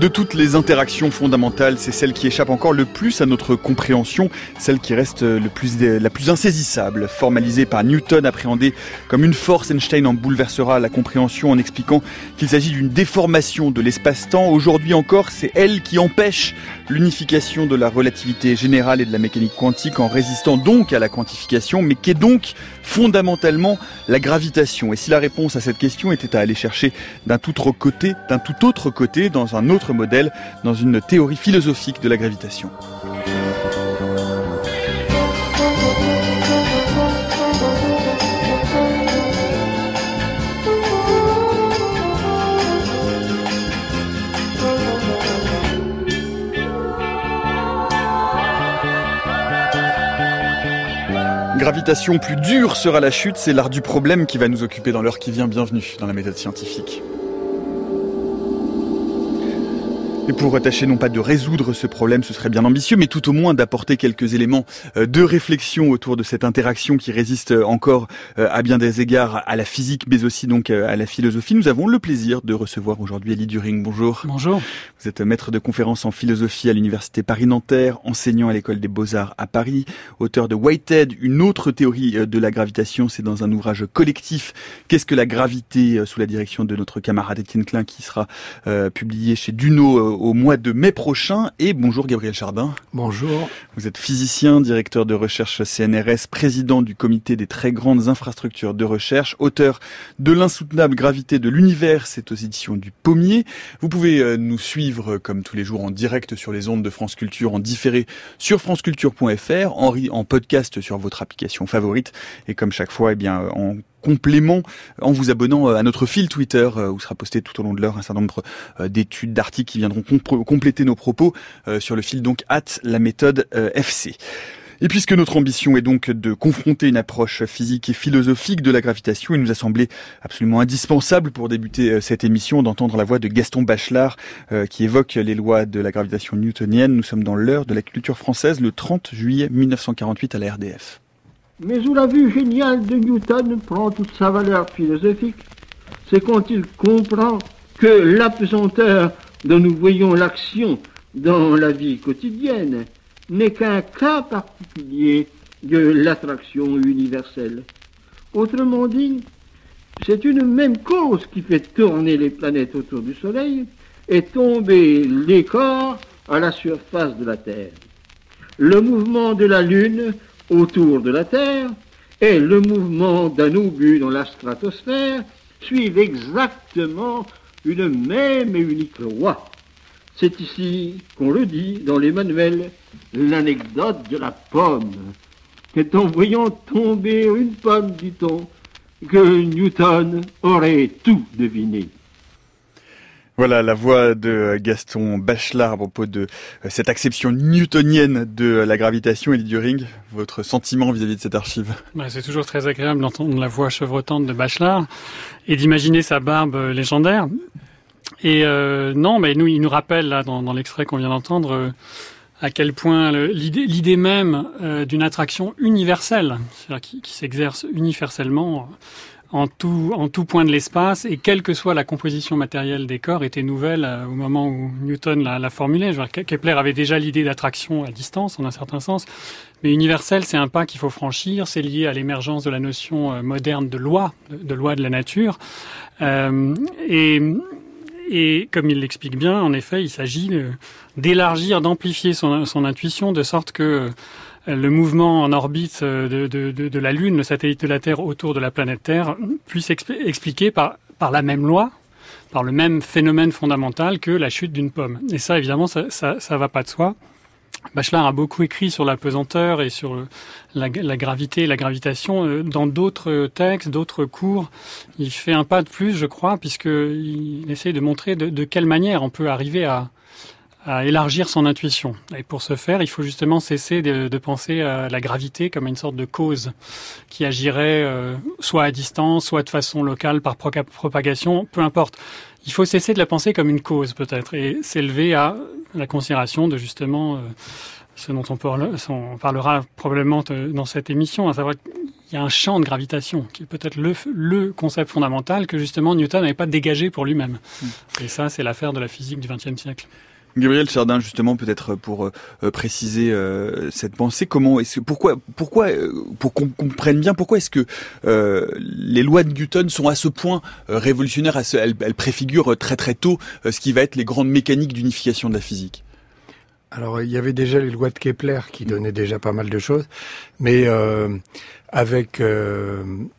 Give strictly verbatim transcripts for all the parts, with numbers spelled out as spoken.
De toutes les interactions fondamentales, c'est celle qui échappe encore le plus à notre compréhension, celle qui reste le plus, la plus insaisissable. Formalisée par Newton, appréhendée comme une force, Einstein en bouleversera la compréhension en expliquant qu'il s'agit d'une déformation de l'espace-temps. Aujourd'hui encore, c'est elle qui empêche l'unification de la relativité générale et de la mécanique quantique en résistant donc à la quantification, mais qu'est donc fondamentalement la gravitation? Et si la réponse à cette question était à aller chercher d'un tout autre côté, d'un tout autre côté, dans un autre modèle, dans une théorie philosophique de la gravitation. Gravitation plus dure sera la chute, c'est l'art du problème qui va nous occuper dans l'heure qui vient. Bienvenue dans la méthode scientifique. Et pour tâcher non pas de résoudre ce problème, ce serait bien ambitieux, mais tout au moins d'apporter quelques éléments de réflexion autour de cette interaction qui résiste encore à bien des égards à la physique, mais aussi donc à la philosophie. Nous avons le plaisir de recevoir aujourd'hui Elie Düring. Bonjour. Bonjour. Vous êtes maître de conférences en philosophie à l'université Paris-Nanterre, enseignant à l'école des Beaux-Arts à Paris, auteur de Whitehead, une autre théorie de la gravitation. C'est dans un ouvrage collectif, Qu'est-ce que la gravité, sous la direction de notre camarade Étienne Klein, qui sera euh, publié chez Duno au mois de mai prochain. Et bonjour Gabriel Chardin. Bonjour. Vous êtes physicien, directeur de recherche C N R S, président du comité des très grandes infrastructures de recherche, auteur de L'insoutenable gravité de l'univers, c'est aux éditions du Pommier. Vous pouvez nous suivre comme tous les jours en direct sur les ondes de France Culture, en différé sur franceculture point f r, en, en podcast sur votre application favorite et comme chaque fois, eh bien, en complément en vous abonnant à notre fil Twitter où sera posté tout au long de l'heure un certain nombre d'études, d'articles qui viendront comp- compléter nos propos sur le fil donc at la méthode F C. Et puisque notre ambition est donc de confronter une approche physique et philosophique de la gravitation, il nous a semblé absolument indispensable pour débuter cette émission d'entendre la voix de Gaston Bachelard euh, qui évoque les lois de la gravitation newtonienne. Nous sommes dans l'heure de la culture française le trente juillet mille neuf cent quarante-huit à la R D F. Mais où la vue géniale de Newton prend toute sa valeur philosophique, c'est quand il comprend que l'apesanteur dont nous voyons l'action dans la vie quotidienne n'est qu'un cas particulier de l'attraction universelle. Autrement dit, c'est une même cause qui fait tourner les planètes autour du Soleil et tomber les corps à la surface de la Terre. Le mouvement de la Lune autour de la Terre et le mouvement d'un obus dans la stratosphère suivent exactement une même et unique loi. C'est ici qu'on le dit dans les manuels, l'anecdote de la pomme. C'est en voyant tomber une pomme, dit-on, que Newton aurait tout deviné. Voilà la voix de Gaston Bachelard à propos de cette acception newtonienne de la gravitation. Elie Düring, votre sentiment vis-à-vis de cette archive? Bah, c'est toujours très agréable d'entendre la voix chevrotante de Bachelard et d'imaginer sa barbe légendaire. Et euh, non, mais nous, il nous rappelle là dans, dans l'extrait qu'on vient d'entendre euh, à quel point le, l'idée, l'idée même euh, d'une attraction universelle, c'est-à-dire qui, qui s'exerce universellement en tout, en tout point de l'espace, et quelle que soit la composition matérielle des corps, était nouvelle euh, au moment où Newton l'a, l'a formulée. Je veux dire, Kepler avait déjà l'idée d'attraction à distance, en un certain sens, mais universel, c'est un pas qu'il faut franchir. C'est lié à l'émergence de la notion euh, moderne de loi, de, de loi de la nature, euh, et Et comme il l'explique bien, en effet, il s'agit d'élargir, d'amplifier son, son intuition, de sorte que le mouvement en orbite de, de, de, de la Lune, le satellite de la Terre autour de la planète Terre, puisse expli- expliquer par, par la même loi, par le même phénomène fondamental que la chute d'une pomme. Et ça, évidemment, ça, ça, ça va pas de soi. Bachelard a beaucoup écrit sur la pesanteur et sur la, la gravité et la gravitation dans d'autres textes, d'autres cours. Il fait un pas de plus, je crois, puisqu'il essaie de montrer de, de quelle manière on peut arriver à, à élargir son intuition. Et pour ce faire, il faut justement cesser de, de penser à la gravité comme une sorte de cause qui agirait euh, soit à distance, soit de façon locale par propagation, peu importe. Il faut cesser de la penser comme une cause, peut-être, et s'élever à la considération de, justement, euh, ce dont on, parle, on parlera probablement dans cette émission, à savoir qu'il y a un champ de gravitation qui est peut-être le, le concept fondamental que justement Newton n'avait pas dégagé pour lui-même. Mmh. Et ça, c'est l'affaire de la physique du vingtième siècle. Gabriel Chardin, justement, peut-être pour euh, préciser euh, cette pensée, comment est-ce que, pourquoi, pourquoi, euh, pour qu'on comprenne bien, pourquoi est-ce que euh, les lois de Newton sont à ce point euh, révolutionnaires, à ce, elles, elles préfigurent très très tôt euh, ce qui va être les grandes mécaniques d'unification de la physique. Alors, il y avait déjà les lois de Kepler qui donnaient déjà pas mal de choses, mais euh, avec euh,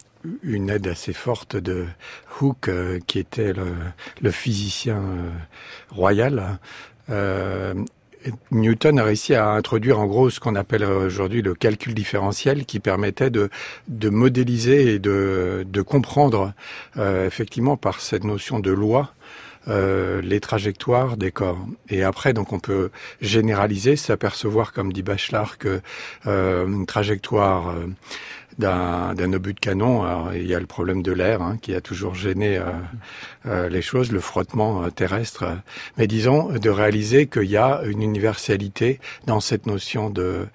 une aide assez forte de Hooke, euh, qui était le, le physicien euh, royal. Euh, Newton a réussi à introduire en gros ce qu'on appelle aujourd'hui le calcul différentiel, qui permettait de, de modéliser et de, de comprendre euh, effectivement par cette notion de loi euh, les trajectoires des corps. Et après, donc, on peut généraliser, s'apercevoir, comme dit Bachelard, que euh, une trajectoire euh, d'un, d'un obus de canon, alors, il y a le problème de l'air hein, qui a toujours gêné euh, euh, les choses, le frottement euh, terrestre, euh, mais disons de réaliser qu'il y a une universalité dans cette notion de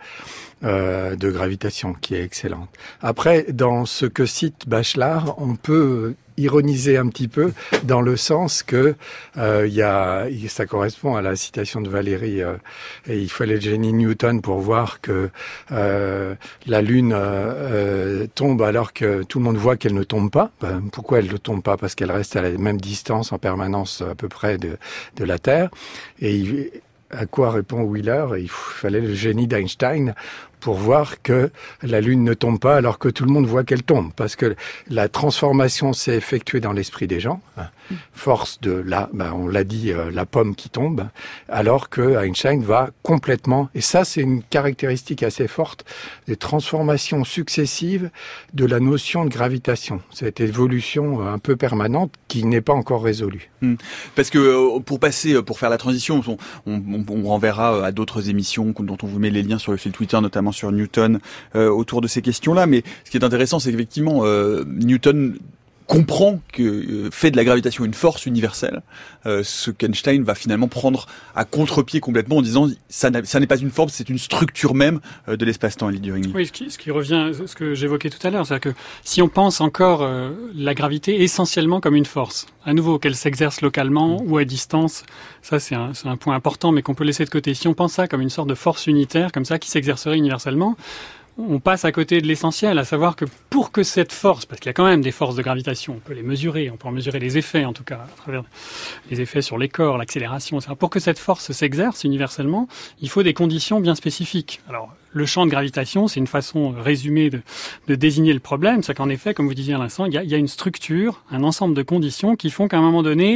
euh, de gravitation qui est excellente. Après, dans ce que cite Bachelard, on peut ironiser un petit peu dans le sens que euh, il y a, ça correspond à la citation de Valérie, euh, et il fallait le génie Newton pour voir que euh, la Lune euh, tombe alors que tout le monde voit qu'elle ne tombe pas. Ben, pourquoi elle ne tombe pas? Parce qu'elle reste à la même distance en permanence à peu près de, de la Terre. Et il, à quoi répond Wheeler? Il fallait le génie d'Einstein pour voir que la Lune ne tombe pas alors que tout le monde voit qu'elle tombe. Parce que la transformation s'est effectuée dans l'esprit des gens. Force de la, ben on l'a dit, euh, la pomme qui tombe, alors que Einstein va complètement, et ça c'est une caractéristique assez forte, des transformations successives de la notion de gravitation. Cette évolution un peu permanente qui n'est pas encore résolue. Mmh. Parce que pour passer, pour faire la transition, on, on, on renverra à d'autres émissions dont on vous met les liens sur le fil Twitter, notamment sur Newton, euh, autour de ces questions-là. Mais ce qui est intéressant, c'est qu'effectivement, euh, Newton comprend que euh, fait de la gravitation une force universelle, euh, ce qu'Einstein va finalement prendre à contre-pied complètement en disant ça, ça n'est pas une forme, c'est une structure même euh, de l'espace-temps, Elie Durigny. Oui, ce qui, ce qui revient, ce que j'évoquais tout à l'heure, c'est-à-dire que si on pense encore euh, la gravité essentiellement comme une force, à nouveau qu'elle s'exerce localement mmh. ou à distance, ça c'est un, c'est un point important, mais qu'on peut laisser de côté. Si on pense ça comme une sorte de force unitaire, comme ça, qui s'exercerait universellement, on passe à côté de l'essentiel, à savoir que pour que cette force, parce qu'il y a quand même des forces de gravitation, on peut les mesurer, on peut en mesurer les effets en tout cas, à travers les effets sur les corps, l'accélération, et cetera. Pour que cette force s'exerce universellement, il faut des conditions bien spécifiques. Alors, le champ de gravitation, c'est une façon résumée de, de désigner le problème, c'est qu'en effet, comme vous disiez à l'instant, il y a, il y a une structure, un ensemble de conditions qui font qu'à un moment donné,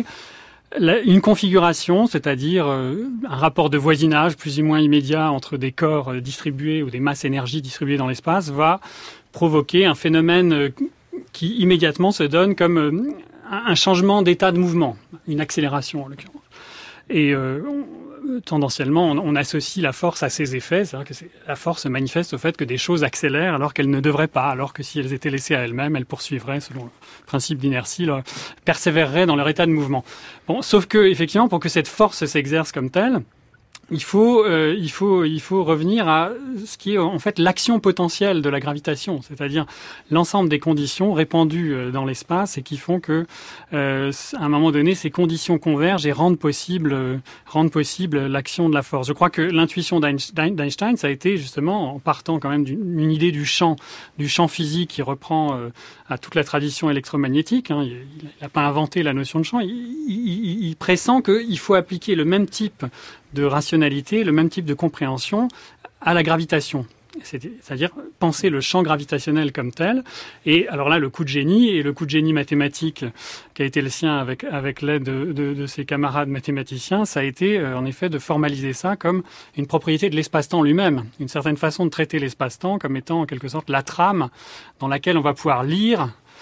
une configuration, c'est-à-dire euh, un rapport de voisinage plus ou moins immédiat entre des corps euh, distribués ou des masses énergie distribuées dans l'espace, va provoquer un phénomène euh, qui immédiatement se donne comme euh, un changement d'état de mouvement, une accélération en l'occurrence. Et euh, on, tendanciellement, on, on associe la force à ses effets, c'est-à-dire que c'est, la force se manifeste au fait que des choses accélèrent alors qu'elles ne devraient pas, alors que si elles étaient laissées à elles-mêmes, elles poursuivraient, selon le principe d'inertie, là, persévéreraient dans leur état de mouvement. Bon, sauf que, effectivement, pour que cette force s'exerce comme telle, il faut, euh, il faut, il faut revenir à ce qui est en fait l'action potentielle de la gravitation, c'est-à-dire l'ensemble des conditions répandues dans l'espace et qui font que, euh, à un moment donné, ces conditions convergent et rendent possible, euh, rendent possible l'action de la force. Je crois que l'intuition d'Einstein, d'Einstein, ça a été justement en partant quand même d'une idée du champ, du champ physique qui reprend euh, à toute la tradition électromagnétique. Hein. Il n'a pas inventé la notion de champ. Il, il, il pressent qu'il faut appliquer le même type de rationalité, le même type de compréhension à la gravitation. C'est-à-dire penser le champ gravitationnel comme tel. Et alors là, le coup de génie, et le coup de génie mathématique qui a été le sien avec, avec l'aide de, de, de ses camarades mathématiciens, ça a été euh, en effet de formaliser ça comme une propriété de l'espace-temps lui-même, une certaine façon de traiter l'espace-temps comme étant en quelque sorte la trame dans laquelle on va pouvoir lire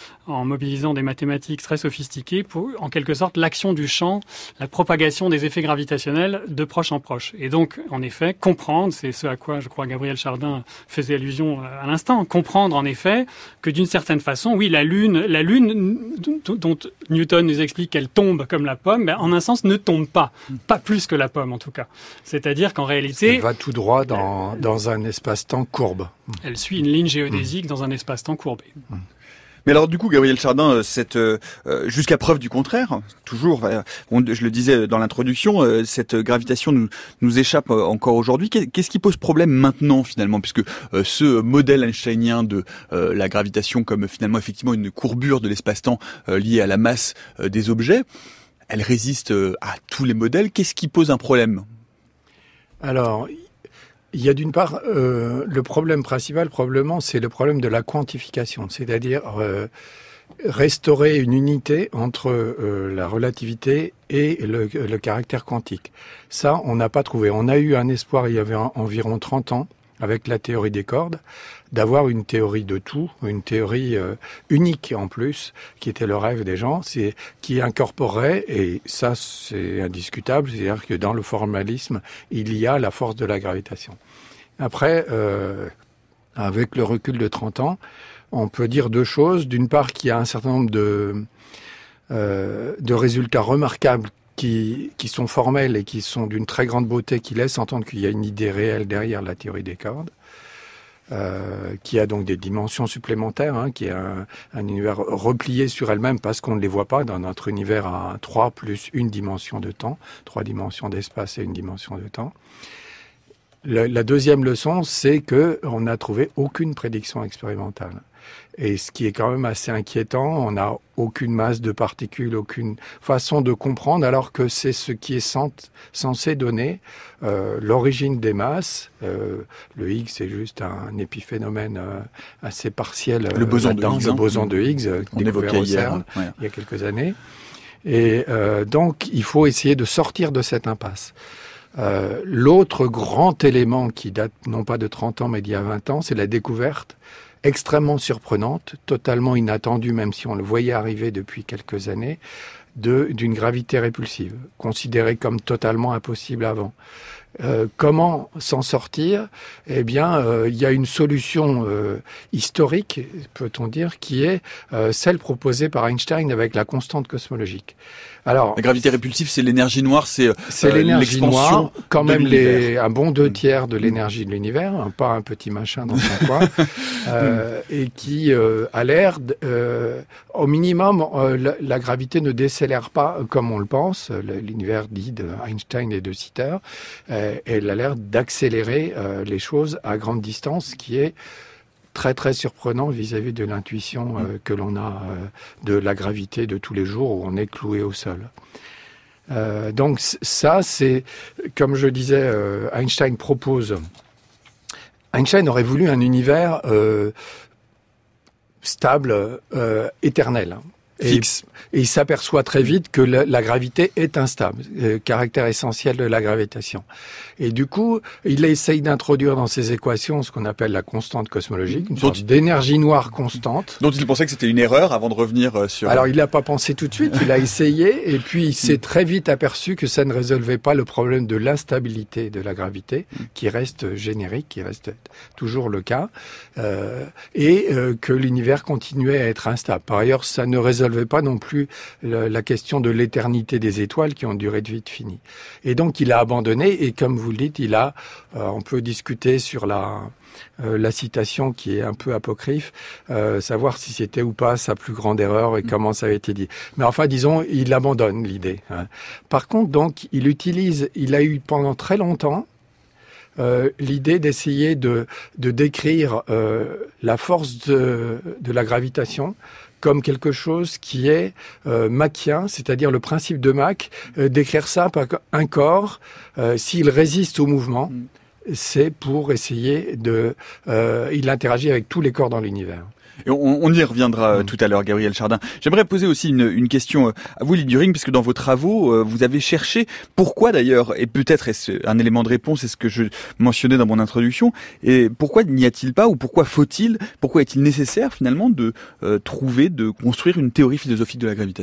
en mobilisant des mathématiques très sophistiquées pour, en quelque sorte, l'action du champ, la propagation des effets gravitationnels de proche en proche. Et donc, en effet, comprendre, c'est ce à quoi, je crois, Gabriel Chardin faisait allusion à l'instant, comprendre, en effet, que d'une certaine façon, oui, la Lune, la Lune, dont Newton nous explique qu'elle tombe comme la pomme, ben, en un sens, ne tombe pas. Pas plus que la pomme, en tout cas. C'est-à-dire qu'en réalité... Elle va tout droit dans, dans un espace-temps courbe. Elle suit une ligne géodésique mmh. dans un espace-temps courbé. Mmh. Mais alors du coup, Gabriel Chardin, cette euh, jusqu'à preuve du contraire, toujours, euh, on, je le disais dans l'introduction, euh, cette gravitation nous, nous échappe encore aujourd'hui. Qu'est-ce qui pose problème maintenant finalement, puisque euh, ce modèle einsteinien de euh, la gravitation comme finalement effectivement une courbure de l'espace-temps euh, liée à la masse euh, des objets, elle résiste euh, à tous les modèles. Qu'est-ce qui pose un problème ? Alors, il y a d'une part, euh, le problème principal, probablement, c'est le problème de la quantification, c'est-à-dire euh, restaurer une unité entre euh, la relativité et le, le caractère quantique. Ça, on n'a pas trouvé. On a eu un espoir il y avait environ trente ans, avec la théorie des cordes, d'avoir une théorie de tout, une théorie euh, unique en plus, qui était le rêve des gens, c'est qui incorporerait, et ça c'est indiscutable, c'est-à-dire que dans le formalisme, il y a la force de la gravitation. Après, euh, avec le recul de trente ans, on peut dire deux choses. D'une part, qu'il y a un certain nombre de, euh, de résultats remarquables Qui, qui sont formels et qui sont d'une très grande beauté, qui laissent entendre qu'il y a une idée réelle derrière la théorie des cordes, euh, qui a donc des dimensions supplémentaires, hein, qui est un, un univers replié sur elle-même parce qu'on ne les voit pas dans notre univers à trois plus une dimension de temps, trois dimensions d'espace et une dimension de temps. Le, la deuxième leçon, c'est que on n'a trouvé aucune prédiction expérimentale. Et ce qui est quand même assez inquiétant, on n'a aucune masse de particules, aucune façon de comprendre, alors que c'est ce qui est censé donner euh, l'origine des masses. Euh, le Higgs, c'est juste un épiphénomène euh, assez partiel. Le boson de Higgs. Le boson de Higgs, euh, découvert au CERN ouais. il y a quelques années. Et euh, donc, il faut essayer de sortir de cette impasse. Euh, l'autre grand élément qui date non pas de trente ans, mais d'il y a vingt ans, c'est la découverte extrêmement surprenante, totalement inattendue, même si on le voyait arriver depuis quelques années, de, d'une gravité répulsive, considérée comme totalement impossible avant. Euh, comment s'en sortir ? Eh bien, euh, il y a une solution euh, historique, peut-on dire, qui est euh, celle proposée par Einstein avec la constante cosmologique. Alors, la gravité répulsive, c'est l'énergie noire, c'est, c'est euh, l'énergie noire, quand même les, un bon deux mmh. tiers de l'énergie de l'univers, hein, pas un petit machin dans son coin, euh, et qui euh, a l'air, euh, au minimum, euh, la, la gravité ne décélère pas comme on le pense, l'univers dit de Einstein et de Sitter, euh, elle a l'air d'accélérer euh, les choses à grande distance, qui est très très surprenant vis-à-vis de l'intuition euh, que l'on a euh, de la gravité de tous les jours où on est cloué au sol. Euh, donc ça, c'est, comme je disais, euh, Einstein propose... Einstein aurait voulu un univers euh, stable, euh, éternel. Et, et il s'aperçoit très vite que la, la gravité est instable, euh, caractère essentiel de la gravitation. Et du coup, il essaye d'introduire dans ses équations ce qu'on appelle la constante cosmologique, une sorte d'énergie noire constante. Dont il pensait que c'était une erreur avant de revenir sur... Alors, il l'a pas pensé tout de suite, il a essayé, et puis il s'est très vite aperçu que ça ne résolvait pas le problème de l'instabilité de la gravité, qui reste générique, qui reste toujours le cas, euh, et euh, que l'univers continuait à être instable. Par ailleurs, ça ne résolvait pas non plus la, la question de l'éternité des étoiles qui ont une durée de vie finie. Et donc, il a abandonné, et comme vous le dites, il a, euh, on peut discuter sur la, euh, la citation qui est un peu apocryphe, euh, savoir si c'était ou pas sa plus grande erreur et comment ça a été dit. Mais enfin, disons, il abandonne l'idée. Hein. Par contre, donc, il utilise, il a eu pendant très longtemps Euh, l'idée d'essayer de, de décrire euh, la force de, de la gravitation comme quelque chose qui est euh, machien, c'est-à-dire le principe de Mach, euh, d'écrire ça par un corps, euh, s'il résiste au mouvement, c'est pour essayer de... Euh, il interagit avec tous les corps dans l'univers. Et on, on y reviendra mmh. tout à l'heure, Gabriel Chardin. J'aimerais poser aussi une, une question à vous, Élie Düring, puisque dans vos travaux, vous avez cherché pourquoi d'ailleurs, et peut-être est-ce un élément de réponse, c'est ce que je mentionnais dans mon introduction, et pourquoi n'y a-t-il pas, ou pourquoi faut-il, pourquoi est-il nécessaire finalement de euh, trouver, de construire une théorie philosophique de la gravitation ?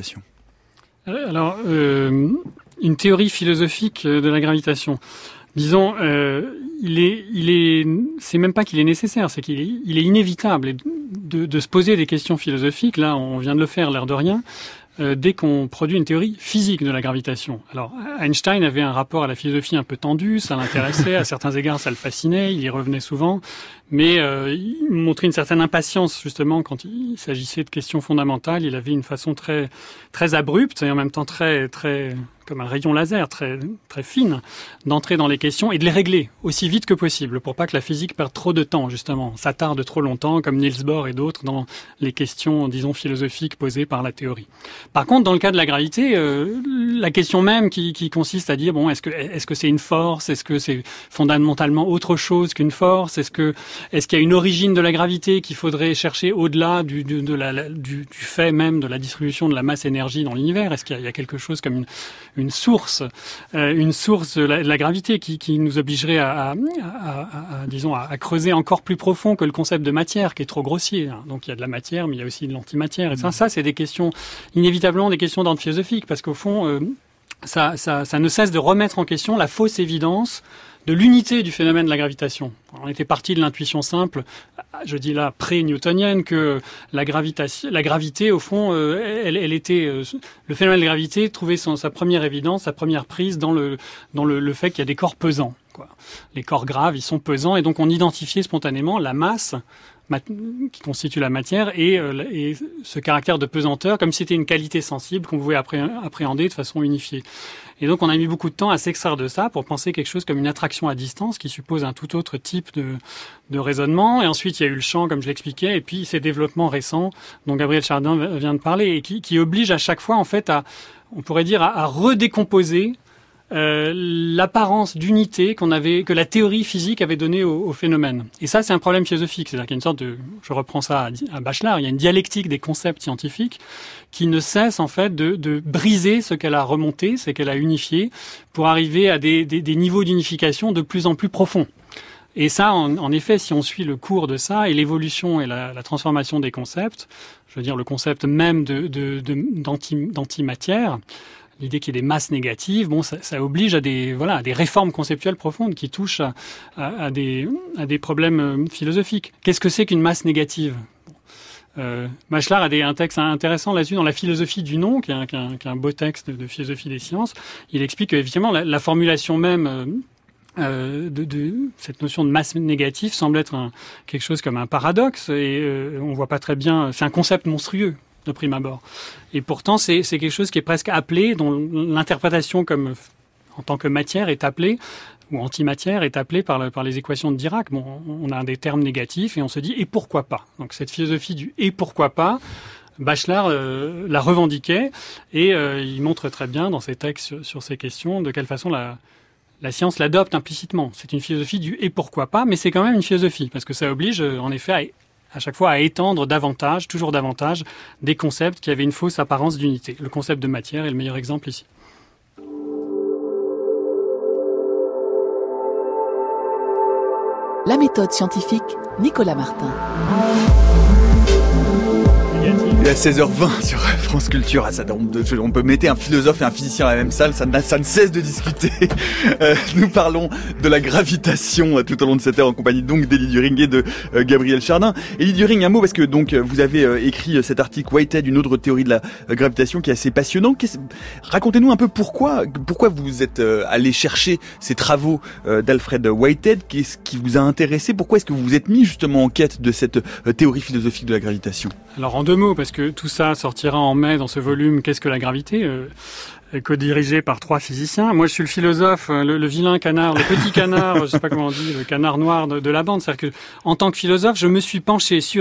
Alors, euh, une théorie philosophique de la gravitation. Disons, euh, il est, il est, c'est même pas qu'il est nécessaire, c'est qu'il est, il est inévitable de, de se poser des questions philosophiques. Là, on vient de le faire, l'air de rien, euh, dès qu'on produit une théorie physique de la gravitation. Alors, Einstein avait un rapport à la philosophie un peu tendu, ça l'intéressait, à certains égards, ça le fascinait, il y revenait souvent, mais euh, il montrait une certaine impatience justement quand il s'agissait de questions fondamentales. Il avait une façon très, très abrupte et en même temps très, très comme un rayon laser très très fine, d'entrer dans les questions et de les régler aussi vite que possible pour pas que la physique perde trop de temps, justement, s'attarde trop longtemps, comme Niels Bohr et d'autres, dans les questions, disons, philosophiques posées par la théorie. Par contre, dans le cas de la gravité, euh, la question même qui, qui consiste à dire, bon, est-ce que est-ce que c'est une force? Est-ce que c'est fondamentalement autre chose qu'une force? Est-ce que est-ce qu'il y a une origine de la gravité qu'il faudrait chercher au-delà du, du, de la, du, du fait même de la distribution de la masse-énergie dans l'univers? Est-ce qu'il y a, il y a quelque chose comme une une source, euh, une source de la, de la gravité qui, qui nous obligerait à, à, à, à disons, à, à creuser encore plus profond que le concept de matière, qui est trop grossier. Hein. Donc il y a de la matière, mais il y a aussi de l'antimatière. Et ça, ça c'est des questions, inévitablement des questions d'ordre philosophique, parce qu'au fond, euh, ça, ça, ça ne cesse de remettre en question la fausse évidence de l'unité du phénomène de la gravitation. On était parti de l'intuition simple, je dis là pré-newtonienne, que la, gravitation, la gravité, au fond, euh, elle, elle était, euh, le phénomène de la gravité trouvait son, sa première évidence, sa première prise dans le, dans le, le fait qu'il y a des corps pesants, quoi. Les corps graves, ils sont pesants, et donc on identifiait spontanément la masse qui constitue la matière et, euh, et ce caractère de pesanteur comme si c'était une qualité sensible qu'on pouvait appré- appréhender de façon unifiée. Et donc on a mis beaucoup de temps à s'extraire de ça pour penser quelque chose comme une attraction à distance qui suppose un tout autre type de, de raisonnement. Et ensuite il y a eu le champ, comme je l'expliquais, et puis ces développements récents dont Gabriel Chardin vient de parler et qui, qui obligent à chaque fois en fait à, on pourrait dire, à, à redécomposer Euh, l'apparence d'unité qu'on avait, que la théorie physique avait donnée au, au phénomène. Et ça, c'est un problème philosophique. C'est-à-dire qu'il y a une sorte de, je reprends ça à, à Bachelard, il y a une dialectique des concepts scientifiques qui ne cesse en fait de, de briser ce qu'elle a remonté, ce qu'elle a unifié, pour arriver à des, des, des niveaux d'unification de plus en plus profonds. Et ça, en, en effet, si on suit le cours de ça et l'évolution et la, la transformation des concepts, je veux dire le concept même de, de, de, d'anti, d'antimatière, l'idée qu'il y ait des masses négatives, bon, ça, ça oblige à des, voilà, à des réformes conceptuelles profondes qui touchent à, à, à, des, à des problèmes philosophiques. Qu'est-ce que c'est qu'une masse négative ? Euh, Bachelard a des, un texte intéressant là-dessus dans La philosophie du non, qui est un, qui est un, qui est un beau texte de, de philosophie des sciences. Il explique qu'effectivement, la, la formulation même euh, euh, de, de cette notion de masse négative semble être un, quelque chose comme un paradoxe, et euh, on voit pas très bien, c'est un concept monstrueux de prime abord. Et pourtant, c'est, c'est quelque chose qui est presque appelé, dont l'interprétation comme, en tant que matière est appelée, ou antimatière est appelée par, le, par les équations de Dirac. Bon, on a des termes négatifs et on se dit « et pourquoi pas ?» Donc cette philosophie du « et pourquoi pas ?» Bachelard euh, la revendiquait et euh, il montre très bien dans ses textes sur, sur ces questions de quelle façon la, la science l'adopte implicitement. C'est une philosophie du « et pourquoi pas ?» mais c'est quand même une philosophie parce que ça oblige en effet à à chaque fois à étendre davantage, toujours davantage, des concepts qui avaient une fausse apparence d'unité. Le concept de matière est le meilleur exemple ici. La méthode scientifique, Nicolas Martin. Il est à seize heures vingt sur France Culture. Ah, ça, on, on peut mettre un philosophe et un physicien à la même salle, ça, ça ne cesse de discuter. Euh, nous parlons de la gravitation tout au long de cette heure en compagnie donc d'Élie Düring et de euh, Gabriel Chardin. Élie Düring, un mot parce que donc vous avez euh, écrit cet article Whitehead, une autre théorie de la euh, gravitation qui est assez passionnant. Qu'est-ce... Racontez-nous un peu pourquoi, pourquoi vous êtes euh, allé chercher ces travaux euh, d'Alfred Whitehead. Qu'est-ce qui vous a intéressé? Pourquoi est-ce que vous vous êtes mis justement en quête de cette euh, théorie philosophique de la gravitation? Alors en deux mots, parce que tout ça sortira en mai dans ce volume « Qu'est-ce que la gravité euh, ?» co-dirigé par trois physiciens. Moi, je suis le philosophe, le, le vilain canard, le petit canard, je sais pas comment on dit, le canard noir de, de la bande. C'est-à-dire que, en tant que philosophe, je me suis penché sur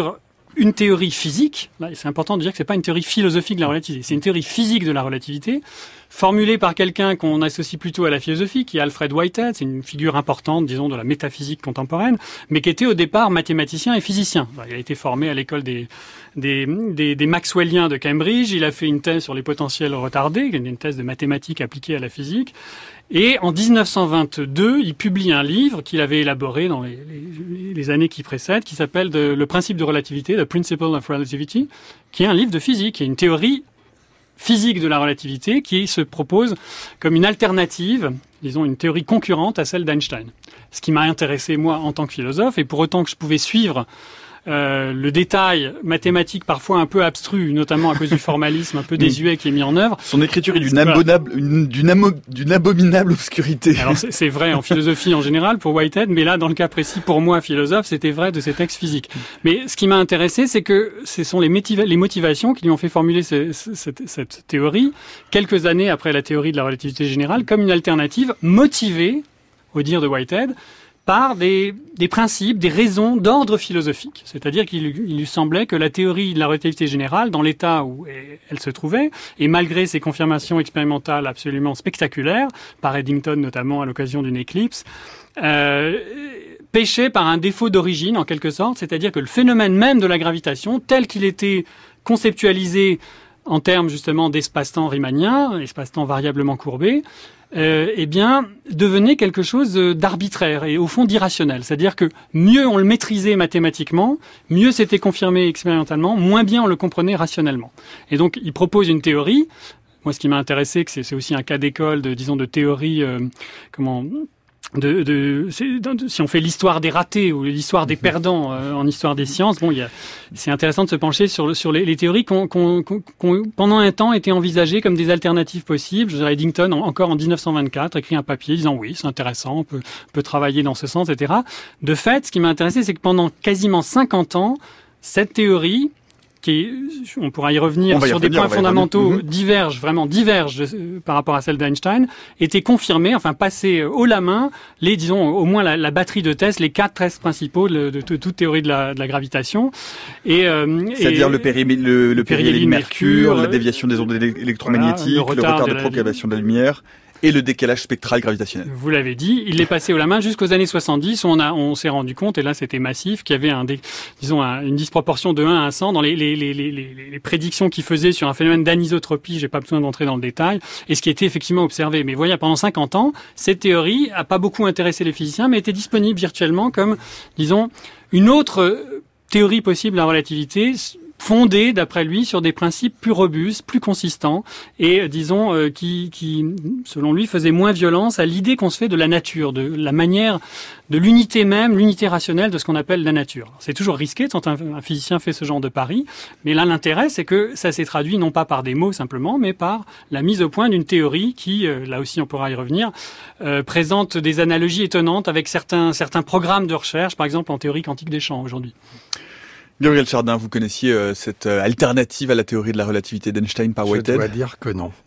une théorie physique, là, c'est important de dire que c'est pas une théorie philosophique de la relativité, c'est une théorie physique de la relativité, formulée par quelqu'un qu'on associe plutôt à la philosophie, qui est Alfred Whitehead, c'est une figure importante, disons, de la métaphysique contemporaine, mais qui était au départ mathématicien et physicien. Il a été formé à l'école des, des, des, des Maxwelliens de Cambridge, il a fait une thèse sur les potentiels retardés, une thèse de mathématiques appliquée à la physique, et en dix-neuf cent vingt-deux, il publie un livre qu'il avait élaboré dans les, les, les années qui précèdent, qui s'appelle de, Le principe de relativité, The Principle of Relativity, qui est un livre de physique, qui est une théorie physique de la relativité qui se propose comme une alternative, disons une théorie concurrente à celle d'Einstein. Ce qui m'a intéressé, moi, en tant que philosophe, et pour autant que je pouvais suivre Euh, le détail mathématique parfois un peu abstru, notamment à cause du formalisme un peu désuet qui est mis en œuvre. Son écriture est d'une, abonable, une, d'une, amo, d'une abominable obscurité. Alors c'est, c'est vrai en philosophie en général pour Whitehead, mais là dans le cas précis pour moi philosophe, c'était vrai de ses textes physiques. Mais ce qui m'a intéressé, c'est que ce sont les, motiva- les motivations qui lui ont fait formuler ce, ce, cette, cette théorie quelques années après la théorie de la relativité générale comme une alternative motivée, au dire de Whitehead, par des, des principes, des raisons d'ordre philosophique. C'est-à-dire qu'il il lui semblait que la théorie de la relativité générale, dans l'état où elle se trouvait, et malgré ses confirmations expérimentales absolument spectaculaires, par Eddington notamment à l'occasion d'une éclipse, euh, péchait par un défaut d'origine en quelque sorte, c'est-à-dire que le phénomène même de la gravitation, tel qu'il était conceptualisé en termes justement d'espace-temps riemanniens, espace-temps variablement courbé, Euh, eh bien, devenait quelque chose d'arbitraire et au fond d'irrationnel. C'est-à-dire que mieux on le maîtrisait mathématiquement, mieux c'était confirmé expérimentalement, moins bien on le comprenait rationnellement. Et donc, il propose une théorie. Moi, ce qui m'a intéressé, que c'est, c'est aussi un cas d'école, de, disons, de théorie, euh, comment... De, de, c'est, de, si on fait l'histoire des ratés ou l'histoire des perdants euh, en histoire des sciences, bon, il y a, c'est intéressant de se pencher sur, sur les, les théories qui ont, qu'on, qu'on, qu'on, pendant un temps, été envisagées comme des alternatives possibles. Je dirais, Eddington, en, encore en dix-neuf cent vingt-quatre, écrit un papier disant oui, c'est intéressant, on peut, on peut travailler dans ce sens, et cetera. De fait, ce qui m'a intéressé, c'est que pendant quasiment cinquante ans, cette théorie, qui est, on pourra y revenir y sur revenir, des points fondamentaux, mmh. divergent, vraiment divergent euh, par rapport à celle d'Einstein, était confirmée, enfin passée haut la main, les, disons, au moins la, la batterie de tests, les quatre tests principaux de, de, de toute théorie de la, de la gravitation. Et, euh, C'est-à-dire et, le, péri, le, le périhélie de Mercure, la déviation des ondes électromagnétiques, voilà, le retard, le retard de, de propagation de la lumière. Et le décalage spectral gravitationnel. Vous l'avez dit, il est passé haut la main jusqu'aux années soixante-dix, où on, a, on s'est rendu compte, et là c'était massif, qu'il y avait un, disons, un, une disproportion de un à cent dans les, les, les, les, les prédictions qu'il faisait sur un phénomène d'anisotropie, j'ai pas besoin d'entrer dans le détail, et ce qui était effectivement observé. Mais voyez, pendant cinquante ans, cette théorie a pas beaucoup intéressé les physiciens, mais était disponible virtuellement comme, disons, une autre théorie possible de la relativité, fondé, d'après lui, sur des principes plus robustes, plus consistants, et disons euh, qui, qui, selon lui, faisaient moins violence à l'idée qu'on se fait de la nature, de la manière, de l'unité même, l'unité rationnelle de ce qu'on appelle la nature. C'est toujours risqué quand un, un physicien fait ce genre de pari, mais là l'intérêt, c'est que ça s'est traduit non pas par des mots simplement, mais par la mise au point d'une théorie qui, euh, là aussi on pourra y revenir, euh, présente des analogies étonnantes avec certains, certains programmes de recherche, par exemple en théorie quantique des champs aujourd'hui. Gabriel Chardin, vous connaissiez euh, cette euh, alternative à la théorie de la relativité d'Einstein par Whitehead ? Je dois dire que non.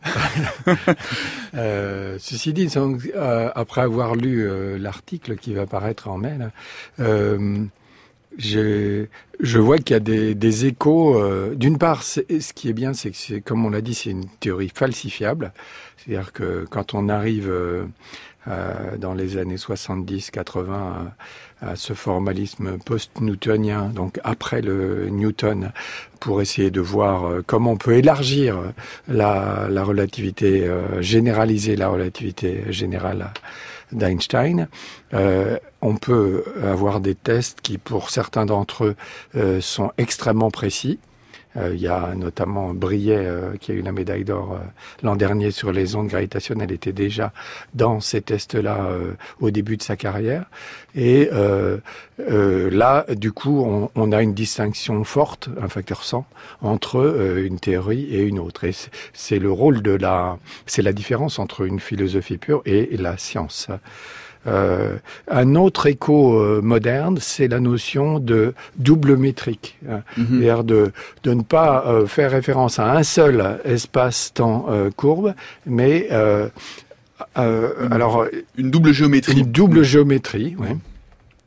euh, ceci dit, euh, après avoir lu euh, l'article qui va paraître en mai, là, euh, je, je vois qu'il y a des, des échos. Euh, d'une part, c'est, ce qui est bien, c'est que, c'est, comme on l'a dit, c'est une théorie falsifiable. C'est-à-dire que quand on arrive euh, euh, dans les années soixante-dix quatre-vingts euh, à ce formalisme post-newtonien, donc après le Newton, pour essayer de voir euh, comment on peut élargir la, la relativité, euh, généraliser la relativité générale d'Einstein, euh, on peut avoir des tests qui, pour certains d'entre eux, euh, sont extrêmement précis. Euh, il y a notamment Brillet euh, qui a eu la médaille d'or euh, l'an dernier sur les ondes gravitationnelles, était déjà dans ces tests-là euh, au début de sa carrière. Et euh, euh, là, du coup, on, on a une distinction forte, un facteur cent, entre euh, une théorie et une autre. Et c'est, c'est le rôle de la, c'est la différence entre une philosophie pure et la science. Euh, un autre écho euh, moderne, c'est la notion de double métrique, hein. Mm-hmm. C'est-à-dire de, de ne pas euh, faire référence à un seul espace-temps euh, courbe, mais euh, euh, une, alors une double géométrie. Une double géométrie, oui.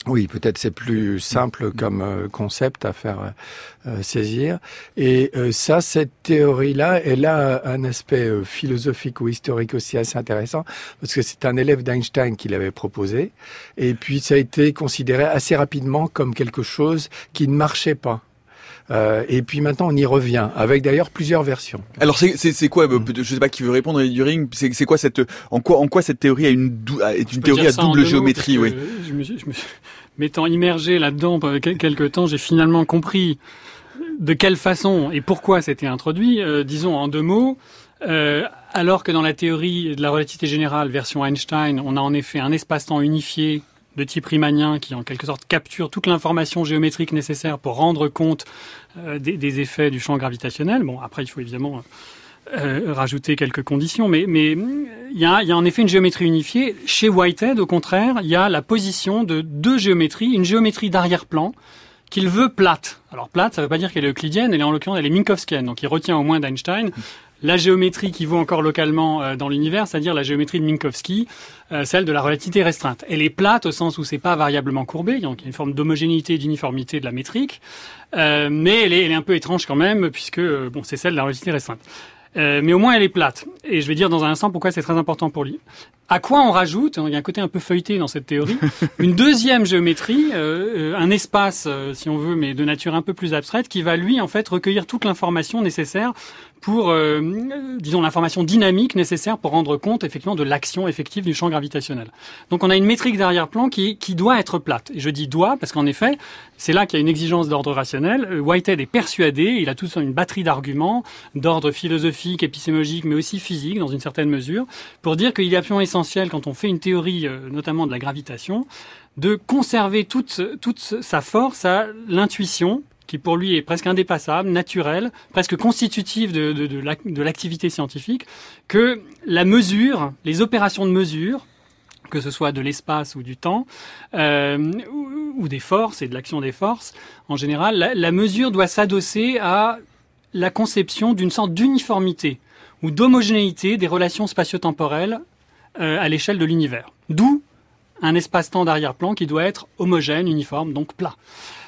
Oui, peut-être c'est plus simple comme euh, concept à faire euh, saisir. Et euh, ça, cette théorie-là, elle a un aspect euh, philosophique ou historique aussi assez intéressant, parce que c'est un élève d'Einstein qui l'avait proposé. Et puis ça a été considéré assez rapidement comme quelque chose qui ne marchait pas. Euh, et puis maintenant on y revient, avec d'ailleurs plusieurs versions. Alors c'est c'est c'est quoi, je sais pas qui veut répondre, Elie During, c'est c'est quoi cette en quoi en quoi cette théorie a une dou, est une théorie à double géométrie, oui. Je me suis, je me suis m'étant immergé là-dedans pendant quelques temps, j'ai finalement compris de quelle façon et pourquoi c'était introduit. Euh, disons en deux mots, euh, alors que dans la théorie de la relativité générale version Einstein, on a en effet un espace-temps unifié de type riemanien qui en quelque sorte capture toute l'information géométrique nécessaire pour rendre compte euh, des, des effets du champ gravitationnel. Bon, après il faut évidemment euh, rajouter quelques conditions, mais mais il y a, y a en effet une géométrie unifiée. Chez Whitehead, au contraire, il y a la position de deux géométries, une géométrie d'arrière-plan qu'il veut plate. Alors plate, ça ne veut pas dire qu'elle est euclidienne, elle est en l'occurrence elle est minkowskienne, donc il retient au moins d'Einstein la géométrie qui vaut encore localement euh, dans l'univers, c'est-à-dire la géométrie de Minkowski, euh, celle de la relativité restreinte. Elle est plate au sens où c'est pas variablement courbé, donc il y a une forme d'homogénéité et d'uniformité de la métrique, euh, mais elle est, elle est un peu étrange quand même, puisque euh, bon, c'est celle de la relativité restreinte. Euh, mais au moins elle est plate. Et je vais dire dans un instant pourquoi c'est très important pour lui. À quoi on rajoute, il y a un côté un peu feuilleté dans cette théorie, une deuxième géométrie, euh, un espace, euh, si on veut, mais de nature un peu plus abstraite, qui va lui en fait recueillir toute l'information nécessaire pour, euh, disons, l'information dynamique nécessaire pour rendre compte effectivement de l'action effective du champ gravitationnel. Donc on a une métrique d'arrière-plan qui, qui doit être plate. Et je dis doit parce qu'en effet, c'est là qu'il y a une exigence d'ordre rationnel. Whitehead est persuadé, il a toute une batterie d'arguments d'ordre philosophique, épistémologique, mais aussi physique dans une certaine mesure, pour dire qu'il est absolument essentiel quand on fait une théorie, euh, notamment de la gravitation, de conserver toute, toute sa force à l'intuition, qui pour lui est presque indépassable, naturelle, presque constitutive de, de, de, l'ac- de l'activité scientifique, que la mesure, les opérations de mesure, que ce soit de l'espace ou du temps, euh, ou, ou des forces et de l'action des forces, en général, la, la mesure doit s'adosser à la conception d'une sorte d'uniformité ou d'homogénéité des relations spatio-temporelles euh, à l'échelle de l'univers. D'où un espace-temps d'arrière-plan qui doit être homogène, uniforme, donc plat.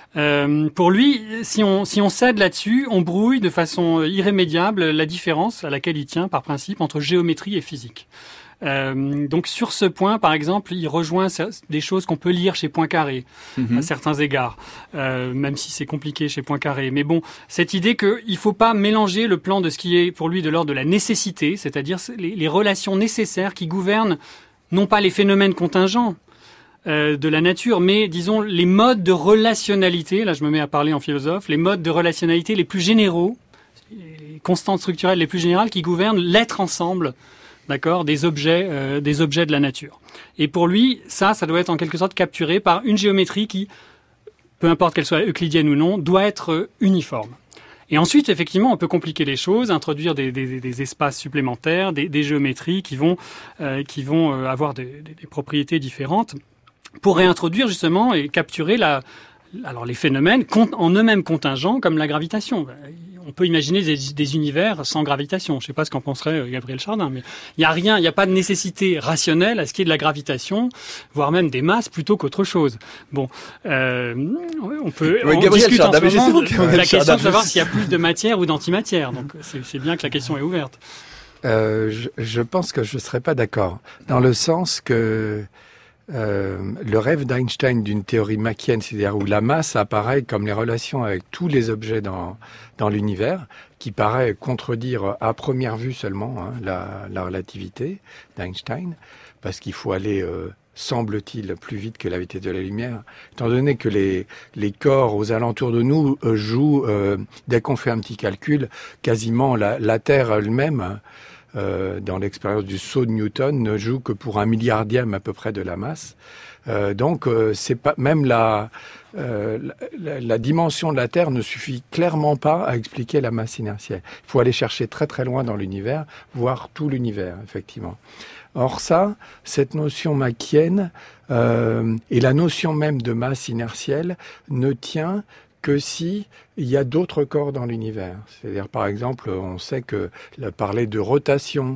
Euh, pour lui, si on, si on cède là-dessus, on brouille de façon irrémédiable la différence à laquelle il tient par principe entre géométrie et physique. Euh, donc sur ce point, par exemple, il rejoint des choses qu'on peut lire chez Poincaré mmh. à certains égards, euh, même si c'est compliqué chez Poincaré. Mais bon, cette idée qu'il ne faut pas mélanger le plan de ce qui est pour lui de l'ordre de la nécessité, c'est-à-dire les, les relations nécessaires qui gouvernent non pas les phénomènes contingents euh, de la nature, mais disons les modes de relationnalité, là je me mets à parler en philosophe, les modes de relationnalité les plus généraux, les constantes structurelles les plus générales qui gouvernent l'être ensemble, d'accord, des objets, euh, des objets de la nature. Et pour lui, ça, ça doit être en quelque sorte capturé par une géométrie qui, peu importe qu'elle soit euclidienne ou non, doit être uniforme. Et ensuite, effectivement, on peut compliquer les choses, introduire des, des, des espaces supplémentaires, des, des géométries qui vont, euh, qui vont euh, avoir des, des, des propriétés différentes pour réintroduire justement et capturer la, alors les phénomènes en eux-mêmes contingents comme la gravitation. On peut imaginer des, des univers sans gravitation. Je ne sais pas ce qu'en penserait Gabriel Chardin, mais il n'y a rien, il n'y a pas de nécessité rationnelle à ce qu'il y ait de la gravitation, voire même des masses plutôt qu'autre chose. Bon, euh, on peut oui, on Gabriel discute Chardin, en ce moment de, de la question Chardin. de savoir s'il y a plus de matière ou d'antimatière. Donc c'est, c'est bien que la question est ouverte. Euh, je, je pense que je ne serais pas d'accord, dans le sens que Euh, le rêve d'Einstein d'une théorie machienne, c'est-à-dire où la masse apparaît comme les relations avec tous les objets dans, dans l'univers, qui paraît contredire à première vue seulement hein, la, la relativité d'Einstein, parce qu'il faut aller, euh, semble-t-il, plus vite que la vitesse de la lumière, étant donné que les, les corps aux alentours de nous euh, jouent, euh, dès qu'on fait un petit calcul, quasiment la, la Terre elle-même, Euh, dans l'expérience du saut de Newton, ne joue que pour un milliardième à peu près de la masse. Euh, donc, euh, c'est pas même la, euh, la, la dimension de la Terre ne suffit clairement pas à expliquer la masse inertielle. Il faut aller chercher très très loin dans l'univers, voir tout l'univers, effectivement. Or ça, cette notion machienne euh, et la notion même de masse inertielle ne tient que si il y a d'autres corps dans l'univers. C'est-à-dire, par exemple, on sait que parler de rotation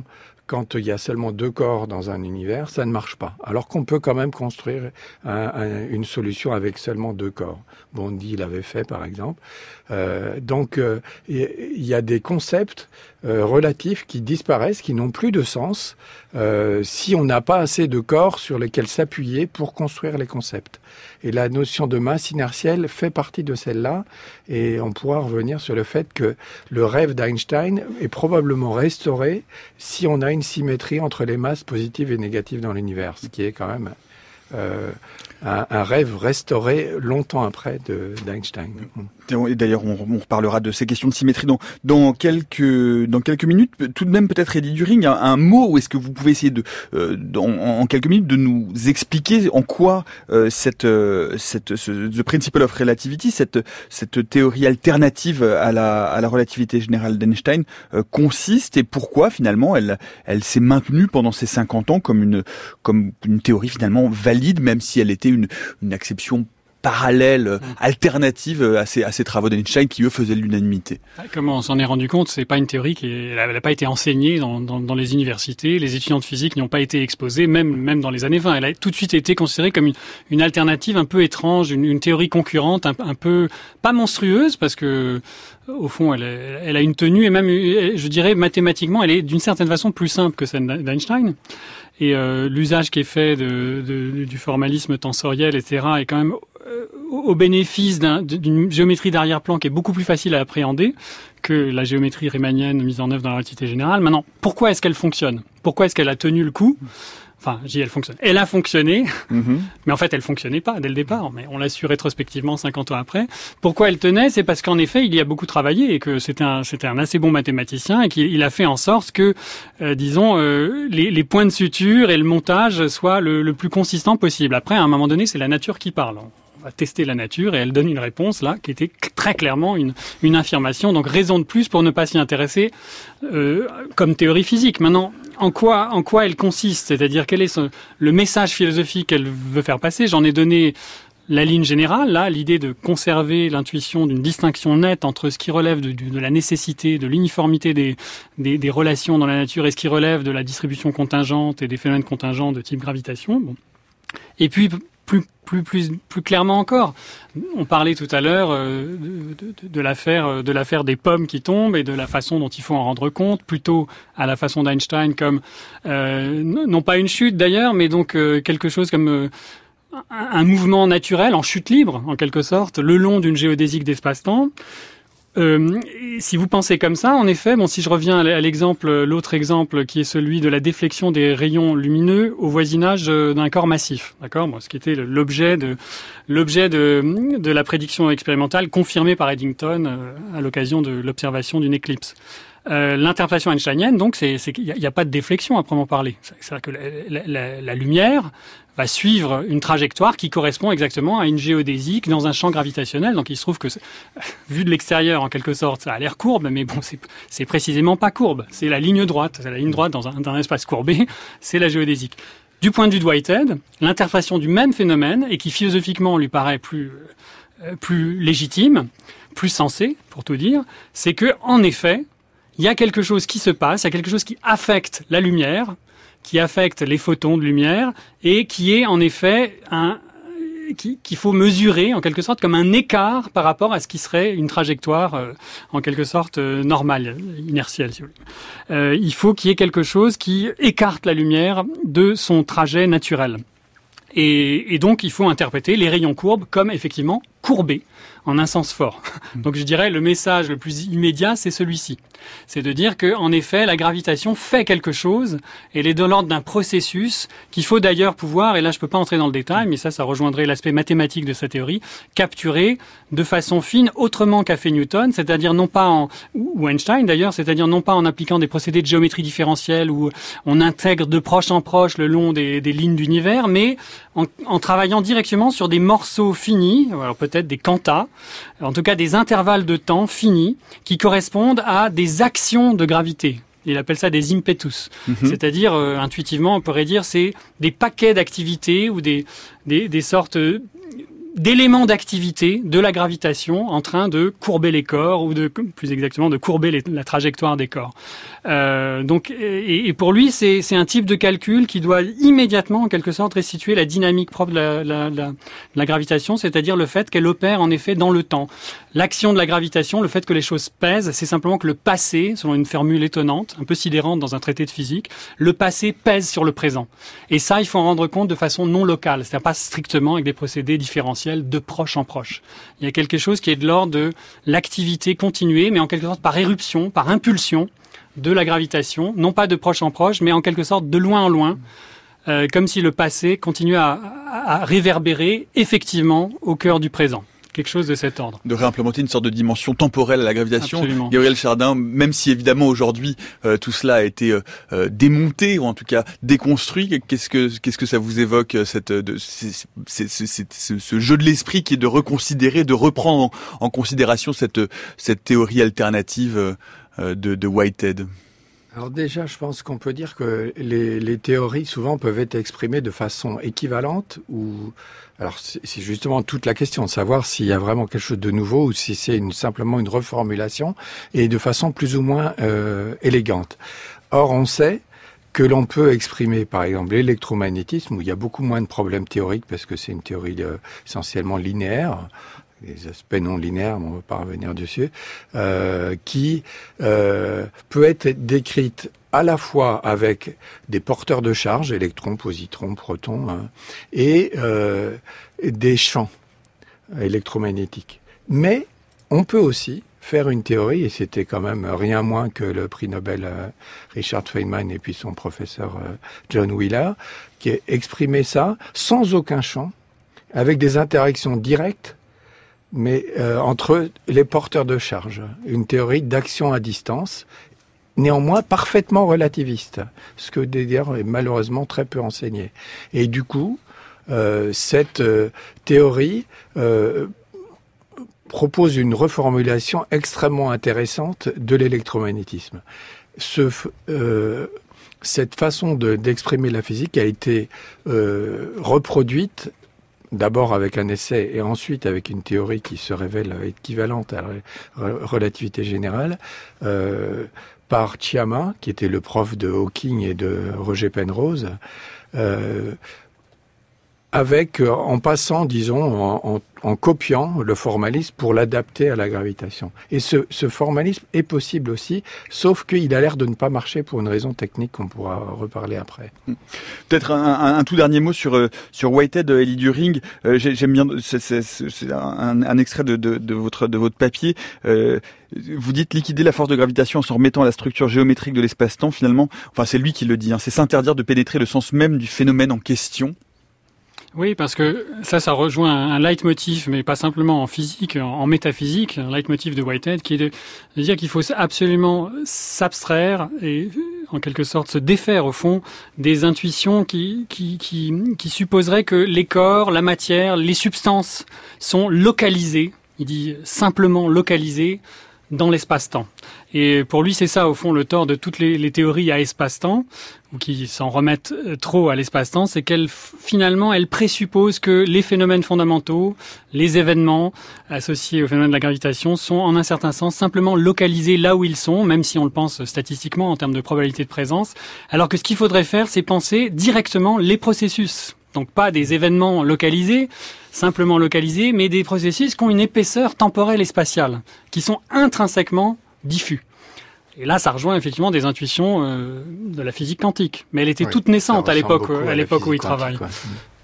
quand il y a seulement deux corps dans un univers, ça ne marche pas. Alors qu'on peut quand même construire un, un, une solution avec seulement deux corps. Bondi l'avait fait, par exemple. Euh, donc, il euh, y a des concepts euh, relatifs qui disparaissent, qui n'ont plus de sens euh, si on n'a pas assez de corps sur lesquels s'appuyer pour construire les concepts. Et la notion de masse inertielle fait partie de celle-là, et on pourra revenir sur le fait que le rêve d'Einstein est probablement restauré si on a une symétrie entre les masses positives et négatives dans l'univers, ce qui est quand même euh, un, un rêve restauré longtemps après de, d'Einstein. Et d'ailleurs, on, on reparlera de ces questions de symétrie dans, dans quelques dans quelques minutes. Tout de même, peut-être, Eddie During, un, un mot, ou est-ce que vous pouvez essayer de, euh, dans, en quelques minutes, de nous expliquer en quoi euh, cette euh, cette ce, the principle of relativity, cette cette théorie alternative à la à la relativité générale d'Einstein euh, consiste, et pourquoi finalement elle elle s'est maintenue pendant ces cinquante ans comme une comme une théorie finalement valide, même si elle était une une acception parallèle, alternative à ces, à ces travaux d'Einstein qui, eux, faisaient l'unanimité. Comme on s'en est rendu compte, c'est pas une théorie qui est, elle n'a pas été enseignée dans, dans, dans les universités. Les étudiants de physique n'y ont pas été exposés, même, même dans les années vingt. Elle a tout de suite été considérée comme une, une alternative un peu étrange, une, une théorie concurrente, un, un peu, pas monstrueuse, parce que, au fond, elle, elle a une tenue, et même, je dirais, mathématiquement, elle est d'une certaine façon plus simple que celle d'Einstein. Et euh, l'usage qui est fait de, de, du formalisme tensoriel, et cetera, est quand même euh, au bénéfice d'un, d'une géométrie d'arrière-plan qui est beaucoup plus facile à appréhender que la géométrie riemannienne mise en œuvre dans la relativité générale. Maintenant, pourquoi est-ce qu'elle fonctionne ? Pourquoi est-ce qu'elle a tenu le coup ? Enfin, je dis elle fonctionne. Elle a fonctionné, mm-hmm. mais en fait, elle fonctionnait pas dès le départ. Mais on l'a su rétrospectivement cinquante ans après. Pourquoi elle tenait ? C'est parce qu'en effet, il y a beaucoup travaillé et que c'était un, c'était un assez bon mathématicien et qu'il a fait en sorte que, euh, disons, euh, les, les points de suture et le montage soient le, le plus consistant possible. Après, à un moment donné, c'est la nature qui parle. On va tester la nature et elle donne une réponse là qui était très clairement une, une affirmation. Donc raison de plus pour ne pas s'y intéresser euh, comme théorie physique. Maintenant, en quoi, en quoi elle consiste ? C'est-à-dire quel est son, le message philosophique qu'elle veut faire passer ? J'en ai donné la ligne générale, là, l'idée de conserver l'intuition d'une distinction nette entre ce qui relève de, de la nécessité, de l'uniformité des, des, des relations dans la nature et ce qui relève de la distribution contingente et des phénomènes contingents de type gravitation. Bon. Et puis, Plus, plus, plus, plus clairement encore, on parlait tout à l'heure euh, de, de, de l'affaire, de l'affaire des pommes qui tombent et de la façon dont il faut en rendre compte, plutôt à la façon d'Einstein comme euh, non pas une chute d'ailleurs, mais donc euh, quelque chose comme euh, un, un mouvement naturel en chute libre en quelque sorte, le long d'une géodésique d'espace-temps. Euh, si vous pensez comme ça, en effet, bon, si je reviens à l'exemple, l'autre exemple qui est celui de la déflexion des rayons lumineux au voisinage d'un corps massif, d'accord, bon, ce qui était l'objet de l'objet de, de la prédiction expérimentale confirmée par Eddington euh, à l'occasion de l'observation d'une éclipse. Euh, l'interprétation einsteinienne, donc, c'est qu'il n'y a, a pas de déflexion à proprement parler. C'est-à-dire que la, la, la lumière va suivre une trajectoire qui correspond exactement à une géodésique dans un champ gravitationnel. Donc il se trouve que, vu de l'extérieur, en quelque sorte, ça a l'air courbe, mais bon, c'est précisément pas courbe. C'est la ligne droite. C'est la ligne droite dans un, dans un espace courbé, c'est la géodésique. Du point de vue de Whitehead, l'interprétation du même phénomène, et qui philosophiquement lui paraît plus, euh, plus légitime, plus sensée, pour tout dire, c'est que, en effet, il y a quelque chose qui se passe, il y a quelque chose qui affecte la lumière, qui affecte les photons de lumière, et qui est en effet un qu'il qui faut mesurer en quelque sorte comme un écart par rapport à ce qui serait une trajectoire euh, en quelque sorte euh, normale, inertielle, si vous voulez. Euh, il faut qu'il y ait quelque chose qui écarte la lumière de son trajet naturel. Et, et donc il faut interpréter les rayons courbes comme effectivement courbés, en un sens fort. Donc je dirais le message le plus immédiat, c'est celui-ci. C'est de dire que, en effet, la gravitation fait quelque chose, et elle est de l'ordre d'un processus qu'il faut d'ailleurs pouvoir, et là je peux pas entrer dans le détail, mais ça, ça rejoindrait l'aspect mathématique de sa théorie, capturer de façon fine, autrement qu'a fait Newton, c'est-à-dire non pas en, ou Einstein d'ailleurs, c'est-à-dire non pas en appliquant des procédés de géométrie différentielle où on intègre de proche en proche le long des, des lignes d'univers, mais en, en travaillant directement sur des morceaux finis, alors peut-être des quantas, en tout cas des intervalles de temps finis, qui correspondent à des actions de gravité. Il appelle ça des impetus. Mm-hmm. C'est-à-dire, euh, intuitivement, on pourrait dire, c'est des paquets d'activités ou des, des, des sortes d'éléments d'activité de la gravitation en train de courber les corps ou de, plus exactement, de courber les, la trajectoire des corps. Euh, donc, et, et pour lui, c'est, c'est un type de calcul qui doit immédiatement, en quelque sorte, restituer la dynamique propre de la, la, la, de la gravitation, c'est-à-dire le fait qu'elle opère en effet dans le temps. L'action de la gravitation, le fait que les choses pèsent, c'est simplement que le passé, selon une formule étonnante, un peu sidérante dans un traité de physique, le passé pèse sur le présent. Et ça, il faut en rendre compte de façon non locale, c'est-à-dire pas strictement avec des procédés différentiels de proche en proche. Il y a quelque chose qui est de l'ordre de l'activité continuée, mais en quelque sorte par éruption, par impulsion de la gravitation, non pas de proche en proche, mais en quelque sorte de loin en loin, euh, comme si le passé continuait à, à, à réverbérer effectivement au cœur du présent. Quelque chose de cet ordre. De réimplémenter une sorte de dimension temporelle à la gravitation. Absolument. Gabriel Chardin, même si évidemment aujourd'hui euh, tout cela a été euh, démonté ou en tout cas déconstruit, qu'est-ce que qu'est-ce que ça vous évoque cette de, c'est, c'est, c'est, c'est, ce, ce jeu de l'esprit qui est de reconsidérer, de reprendre en, en considération cette cette théorie alternative euh, de, de Whitehead? Alors déjà, je pense qu'on peut dire que les, les théories souvent peuvent être exprimées de façon équivalente ou alors c'est, c'est justement toute la question de savoir s'il y a vraiment quelque chose de nouveau ou si c'est une, simplement une reformulation et de façon plus ou moins euh, élégante. Or, on sait que l'on peut exprimer, par exemple, l'électromagnétisme où il y a beaucoup moins de problèmes théoriques parce que c'est une théorie de, essentiellement linéaire. Les aspects non linéaires, mais on ne va pas revenir dessus, euh, qui euh, peut être décrite à la fois avec des porteurs de charge, électrons, positrons, protons, hein, et euh, des champs électromagnétiques. Mais on peut aussi faire une théorie, et c'était quand même rien moins que le prix Nobel euh, Richard Feynman et puis son professeur euh, John Wheeler, qui a exprimé ça sans aucun champ, avec des interactions directes mais euh, entre les porteurs de charge, une théorie d'action à distance, néanmoins parfaitement relativiste, ce que d'ailleurs est malheureusement très peu enseigné. Et du coup, euh, cette euh, théorie euh, propose une reformulation extrêmement intéressante de l'électromagnétisme. Ce, euh, cette façon de, d'exprimer la physique a été euh, reproduite d'abord avec un essai et ensuite avec une théorie qui se révèle équivalente à la relativité générale, euh, par Chiama, qui était le prof de Hawking et de Roger Penrose, euh, avec, en passant, disons, en, en, en copiant le formalisme pour l'adapter à la gravitation. Et ce, ce formalisme est possible aussi, sauf qu'il a l'air de ne pas marcher pour une raison technique qu'on pourra reparler après. Peut-être un, un, un tout dernier mot sur sur Whitehead, Elie During. Euh, j'aime bien, c'est, c'est, c'est un, un extrait de, de, de votre de votre papier. Euh, vous dites liquider la force de gravitation en s'en remettant à la structure géométrique de l'espace-temps. Finalement, enfin c'est lui qui le dit. Hein, c'est s'interdire de pénétrer le sens même du phénomène en question. Oui, parce que ça, ça rejoint un leitmotiv, mais pas simplement en physique, en métaphysique, un leitmotiv de Whitehead, qui est de, de dire qu'il faut absolument s'abstraire et, en quelque sorte, se défaire, au fond, des intuitions qui, qui, qui, qui supposeraient que les corps, la matière, les substances sont localisées, il dit simplement localisées, dans l'espace-temps. Et pour lui, c'est ça, au fond, le tort de toutes les, les théories à espace-temps, ou qui s'en remettent trop à l'espace-temps, c'est qu'elles, finalement, elles présupposent que les phénomènes fondamentaux, les événements associés au phénomène de la gravitation sont, en un certain sens, simplement localisés là où ils sont, même si on le pense statistiquement en termes de probabilité de présence, alors que ce qu'il faudrait faire, c'est penser directement les processus. Donc pas des événements localisés, simplement localisés, mais des processus qui ont une épaisseur temporelle et spatiale, qui sont intrinsèquement diffus. Et là, ça rejoint effectivement des intuitions euh, de la physique quantique. Mais elle était oui, toute naissante à l'époque, à l'époque où il travaille. Ouais.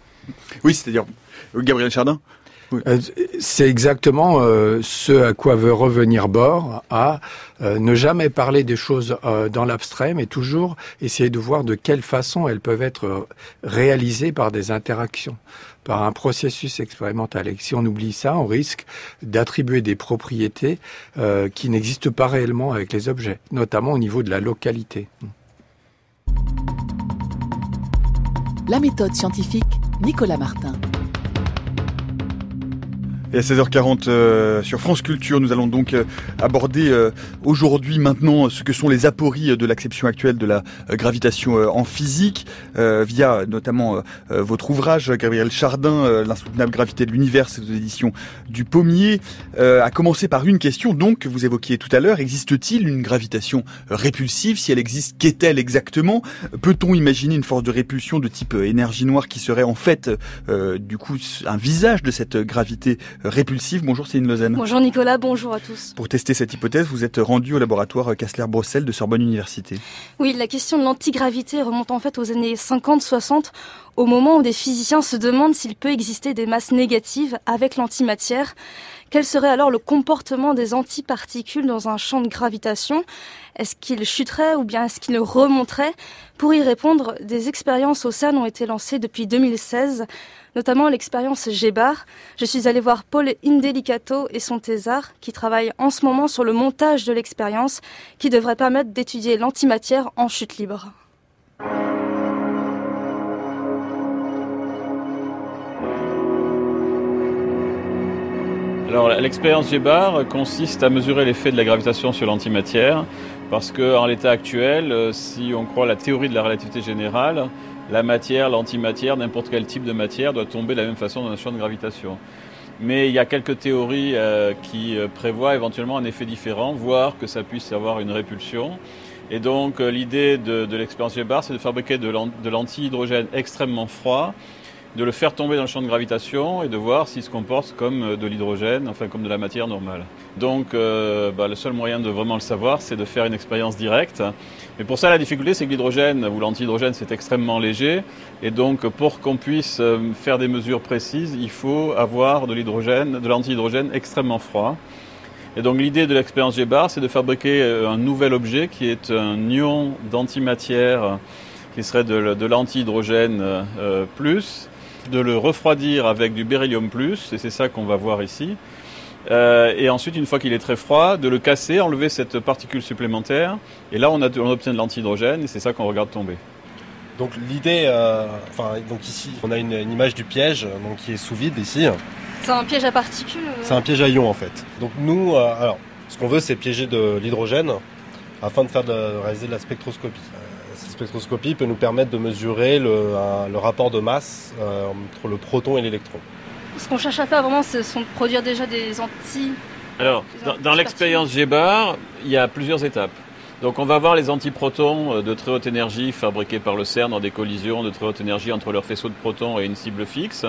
Oui, c'est-à-dire Gabriel Chardin. Oui. Euh, c'est exactement euh, ce à quoi veut revenir Bohr, à euh, ne jamais parler des choses euh, dans l'abstrait, mais toujours essayer de voir de quelle façon elles peuvent être réalisées par des interactions, par un processus expérimental. Et si on oublie ça, on risque d'attribuer des propriétés euh, qui n'existent pas réellement avec les objets, notamment au niveau de la localité. La méthode scientifique, Nicolas Martin. Et à seize heures quarante euh, sur France Culture, nous allons donc euh, aborder euh, aujourd'hui, maintenant, ce que sont les apories de l'acception actuelle de la euh, gravitation euh, en physique, euh, via notamment euh, votre ouvrage, Gabriel Chardin, euh, L'insoutenable gravité de l'univers, c'est aux éditions du Pommier. Euh, à commencer par une question, donc, que vous évoquiez tout à l'heure. Existe-t-il une gravitation répulsive? Si elle existe, qu'est-elle exactement? Peut-on imaginer une force de répulsion de type énergie noire qui serait en fait, euh, du coup, un visage de cette gravité répulsive? Bonjour Céline Lausanne. Bonjour Nicolas, bonjour à tous. Pour tester cette hypothèse, vous êtes rendu au laboratoire Kastler-Brossel de Sorbonne Université. Oui, la question de l'antigravité remonte en fait aux années cinquante soixante, au moment où des physiciens se demandent s'il peut exister des masses négatives avec l'antimatière. Quel serait alors le comportement des antiparticules dans un champ de gravitation? Est-ce qu'ils chuteraient ou bien est-ce qu'ils remonteraient? Pour y répondre, des expériences au CERN ont été lancées depuis deux mille seize, notamment l'expérience G-bar. Je suis allée voir Paul Indelicato et son thésard qui travaillent en ce moment sur le montage de l'expérience qui devrait permettre d'étudier l'antimatière en chute libre. Alors, l'expérience G-bar consiste à mesurer l'effet de la gravitation sur l'antimatière, parce qu'en l'état actuel, si on croit la théorie de la relativité générale, la matière, l'antimatière, n'importe quel type de matière doit tomber de la même façon dans un champ de gravitation. Mais il y a quelques théories euh, qui prévoient éventuellement un effet différent, voire que ça puisse avoir une répulsion. Et donc, euh, l'idée de, de l'expérience G-bar, c'est de fabriquer de, l'an, de l'antihydrogène extrêmement froid, de le faire tomber dans le champ de gravitation et de voir s'il se comporte comme de l'hydrogène, enfin comme de la matière normale. Donc euh, bah, le seul moyen de vraiment le savoir, c'est de faire une expérience directe. Mais pour ça, la difficulté, c'est que l'hydrogène ou l'antihydrogène, c'est extrêmement léger. Et donc pour qu'on puisse faire des mesures précises, il faut avoir de l'hydrogène, de l'antihydrogène extrêmement froid. Et donc l'idée de l'expérience G-bar, c'est de fabriquer un nouvel objet qui est un ion d'antimatière qui serait de, de l'antihydrogène euh, plus, de le refroidir avec du beryllium plus, et c'est ça qu'on va voir ici. Euh, et ensuite, une fois qu'il est très froid, de le casser, enlever cette particule supplémentaire, et là on, a, on obtient de l'antihydrogène, et c'est ça qu'on regarde tomber. Donc l'idée, euh, enfin donc ici on a une, une image du piège, donc qui est sous vide ici. C'est un piège à particules euh... C'est un piège à ions en fait. Donc nous, euh, alors ce qu'on veut, c'est piéger de l'hydrogène afin de faire de, de réaliser de la spectroscopie. Cette spectroscopie peut nous permettre de mesurer le, euh, le rapport de masse euh, entre le proton et l'électron. Ce qu'on cherche à faire vraiment, c'est de produire déjà des anti... Alors, dans, dans l'expérience G-bar, il y a plusieurs étapes. Donc on va voir les antiprotons de très haute énergie fabriqués par le CERN dans des collisions de très haute énergie entre leur faisceau de protons et une cible fixe.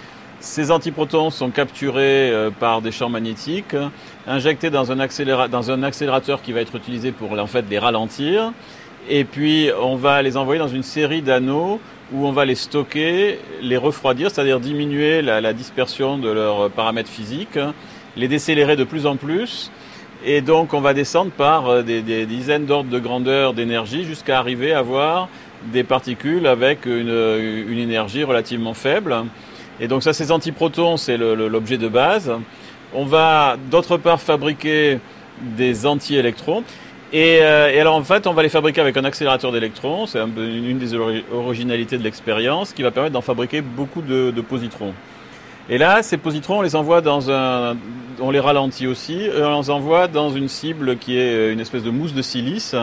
Ces antiprotons sont capturés euh, par des champs magnétiques, injectés dans un, accéléra- dans un accélérateur qui va être utilisé pour en fait, les ralentir. Et puis on va les envoyer dans une série d'anneaux où on va les stocker, les refroidir, c'est-à-dire diminuer la, la dispersion de leurs paramètres physiques, les décélérer de plus en plus. Et donc on va descendre par des, des dizaines d'ordres de grandeur d'énergie jusqu'à arriver à avoir des particules avec une, une énergie relativement faible. Et donc ça, ces antiprotons, c'est le, le, l'objet de base. On va d'autre part fabriquer des anti-électrons. Et, euh, et alors en fait, on va les fabriquer avec un accélérateur d'électrons. C'est un, une des originalités de l'expérience qui va permettre d'en fabriquer beaucoup de, de positrons. Et là, ces positrons, on les envoie dans un, on les ralentit aussi, et on les envoie dans une cible qui est une espèce de mousse de silice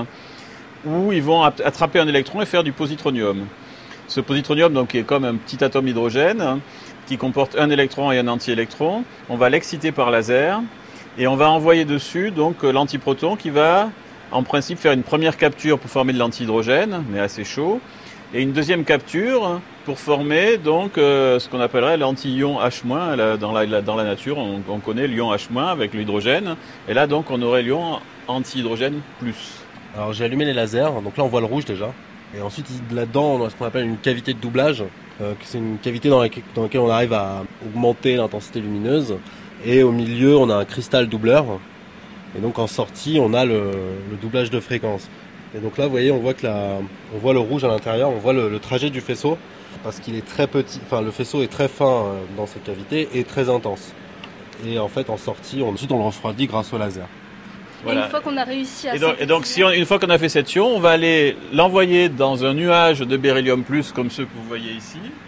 où ils vont attraper un électron et faire du positronium. Ce positronium, donc, est comme un petit atome d'hydrogène qui comporte un électron et un anti-électron. On va l'exciter par laser et on va envoyer dessus donc l'antiproton qui va en principe faire une première capture pour former de l'antihydrogène, mais assez chaud, et une deuxième capture pour former donc euh, ce qu'on appellerait l'anti-ion H-. Dans la, dans la nature, on, on connaît l'ion H- avec l'hydrogène, et là donc on aurait l'ion anti-hydrogène plus. Alors j'ai allumé les lasers, donc là on voit le rouge déjà, et ensuite là-dedans on a ce qu'on appelle une cavité de doublage, euh, c'est une cavité dans laquelle, dans laquelle on arrive à augmenter l'intensité lumineuse, et au milieu on a un cristal doubleur. Et donc en sortie, on a le, le doublage de fréquence. Et donc là, vous voyez, on voit que la, on voit le rouge à l'intérieur, on voit le, le trajet du faisceau, parce qu'il est très petit, enfin le faisceau est très fin dans cette cavité et très intense. Et en fait, en sortie, on, ensuite on le refroidit grâce au laser. Voilà. Et une fois qu'on a réussi à... Et donc, et donc si on, une fois qu'on a fait cette ion, on va aller l'envoyer dans un nuage de beryllium plus, comme ceux que vous voyez ici.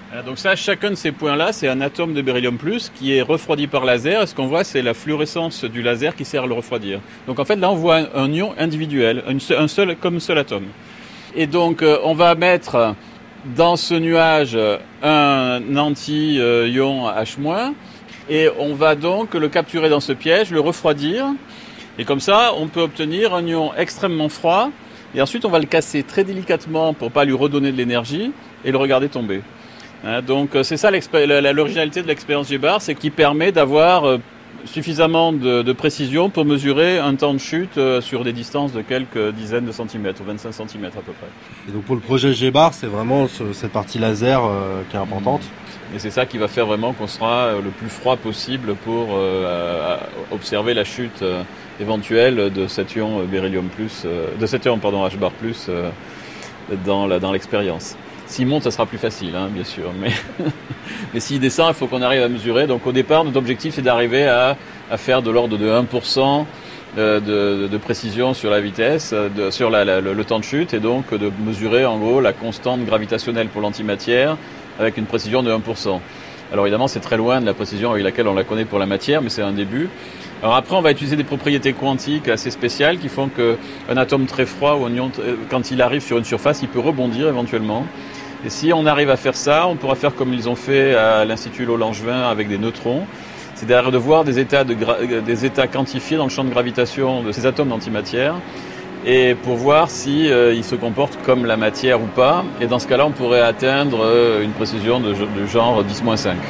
Donc ça, chacun de ces points-là, c'est un atome de beryllium plus qui est refroidi par laser. Et ce qu'on voit, c'est la fluorescence du laser qui sert à le refroidir. Donc en fait, là, on voit un, un ion individuel, un seul, comme un seul atome. Et donc, euh, on va mettre dans ce nuage un anti-ion H-, et on va donc le capturer dans ce piège, le refroidir. Et comme ça, on peut obtenir un ion extrêmement froid. Et ensuite, on va le casser très délicatement pour pas lui redonner de l'énergie et le regarder tomber. Hein, donc c'est ça l'originalité de l'expérience G-bar, c'est qu'il permet d'avoir euh, suffisamment de, de précision pour mesurer un temps de chute euh, sur des distances de quelques dizaines de centimètres, ou vingt-cinq centimètres à peu près. Et donc pour le projet G-bar, c'est vraiment ce, cette partie laser euh, qui est importante. Et c'est ça qui va faire vraiment qu'on sera le plus froid possible pour euh, observer la chute euh, éventuelle de cet ion beryllium plus, euh, de cet ion pardon H-bar plus euh, dans, la, dans l'expérience. S'il monte, ça sera plus facile, hein, bien sûr. Mais, mais s'il descend, il faut qu'on arrive à mesurer. Donc au départ, notre objectif, c'est d'arriver à, à faire de l'ordre de un pour cent de, de, de précision sur la vitesse, de, sur la, la, le, le temps de chute, et donc de mesurer en gros la constante gravitationnelle pour l'antimatière avec une précision de un pour cent. Alors évidemment, c'est très loin de la précision avec laquelle on la connaît pour la matière, mais c'est un début. Alors après, on va utiliser des propriétés quantiques assez spéciales qui font qu'un atome très froid, ou un ion, quand il arrive sur une surface, il peut rebondir éventuellement. Et si on arrive à faire ça, on pourra faire comme ils ont fait à l'Institut Lowe-Langevin avec des neutrons. C'est-à-dire de voir des états, de gra- des états quantifiés dans le champ de gravitation de ces atomes d'antimatière, et pour voir si euh, ils se comportent comme la matière ou pas. Et dans ce cas-là, on pourrait atteindre euh, une précision de, de genre dix moins cinq.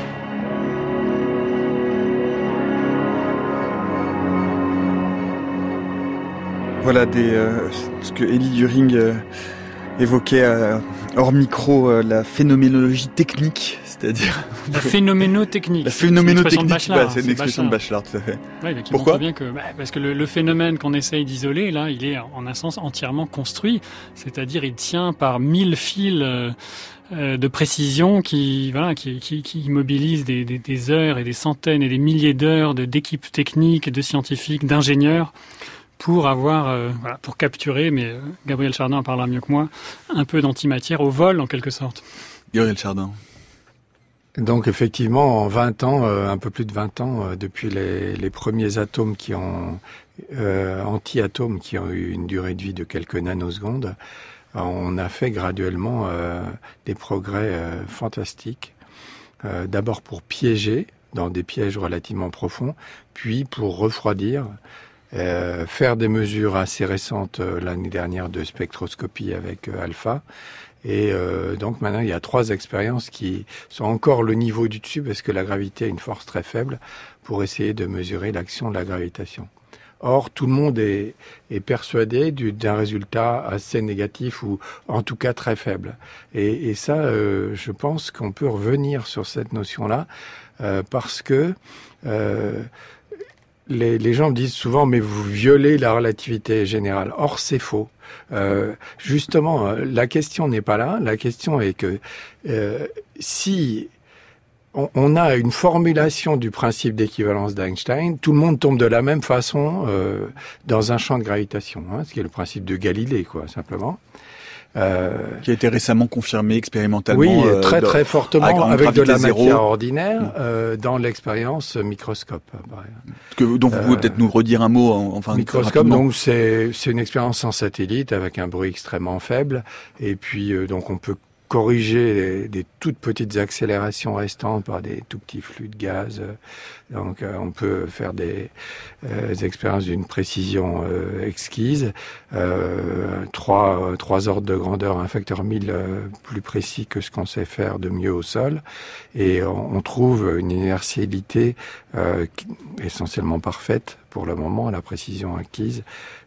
Voilà des, euh, ce que Élie During euh, évoquait euh, hors micro, euh, la phénoménologie technique, c'est-à-dire... La phénoménotechnique. La phénoménotechnique, c'est une expression de Bachelard. bah, c'est une expression de Bachelard, tout à fait. Ouais, mais qui Pourquoi montre bien que, bah, parce que le, le phénomène qu'on essaye d'isoler, là, il est en un sens entièrement construit. C'est-à-dire, il tient par mille fils euh, de précision qui, voilà, qui, qui, qui mobilisent des, des, des heures et des centaines et des milliers d'heures de, d'équipes techniques, de scientifiques, d'ingénieurs, pour avoir, euh, voilà, pour capturer, mais euh, Gabriel Chardin en parlera mieux que moi, un peu d'antimatière au vol, en quelque sorte. Gabriel Chardin. Donc effectivement, en vingt ans, euh, un peu plus de vingt ans, euh, depuis les, les premiers atomes qui ont, euh, anti-atomes qui ont eu une durée de vie de quelques nanosecondes, euh, on a fait graduellement euh, des progrès euh, fantastiques. Euh, d'abord pour piéger dans des pièges relativement profonds, puis pour refroidir. Euh, faire des mesures assez récentes euh, l'année dernière de spectroscopie avec euh, alpha. Et euh, donc maintenant, il y a trois expériences qui sont encore le niveau du dessus parce que la gravité a une force très faible pour essayer de mesurer l'action de la gravitation. Or, tout le monde est, est persuadé du, d'un résultat assez négatif ou en tout cas très faible. Et, et ça, euh, je pense qu'on peut revenir sur cette notion-là euh, parce que euh, Les, les gens me disent souvent, mais vous violez la relativité générale. Or, c'est faux. Euh, justement, la question n'est pas là. La question est que euh, si on, on a une formulation du principe d'équivalence d'Einstein, tout le monde tombe de la même façon euh, dans un champ de gravitation, hein, ce qui est le principe de Galilée, quoi, simplement. Euh, qui a été récemment confirmé expérimentalement. Oui, très très fortement avec de la zéro. matière ordinaire euh, dans l'expérience microscope. Que, donc vous pouvez euh, peut-être nous redire un mot en, enfin microscope. Donc c'est c'est une expérience en satellite avec un bruit extrêmement faible et puis euh, donc on peut corriger les, des toutes petites accélérations restantes par des tout petits flux de gaz. Donc euh, on peut faire des, euh, des expériences d'une précision euh, exquise, euh, trois, trois ordres de grandeur, un facteur mille euh, plus précis que ce qu'on sait faire de mieux au sol. Et on, on trouve une inertialité euh, essentiellement parfaite pour le moment, à la précision acquise,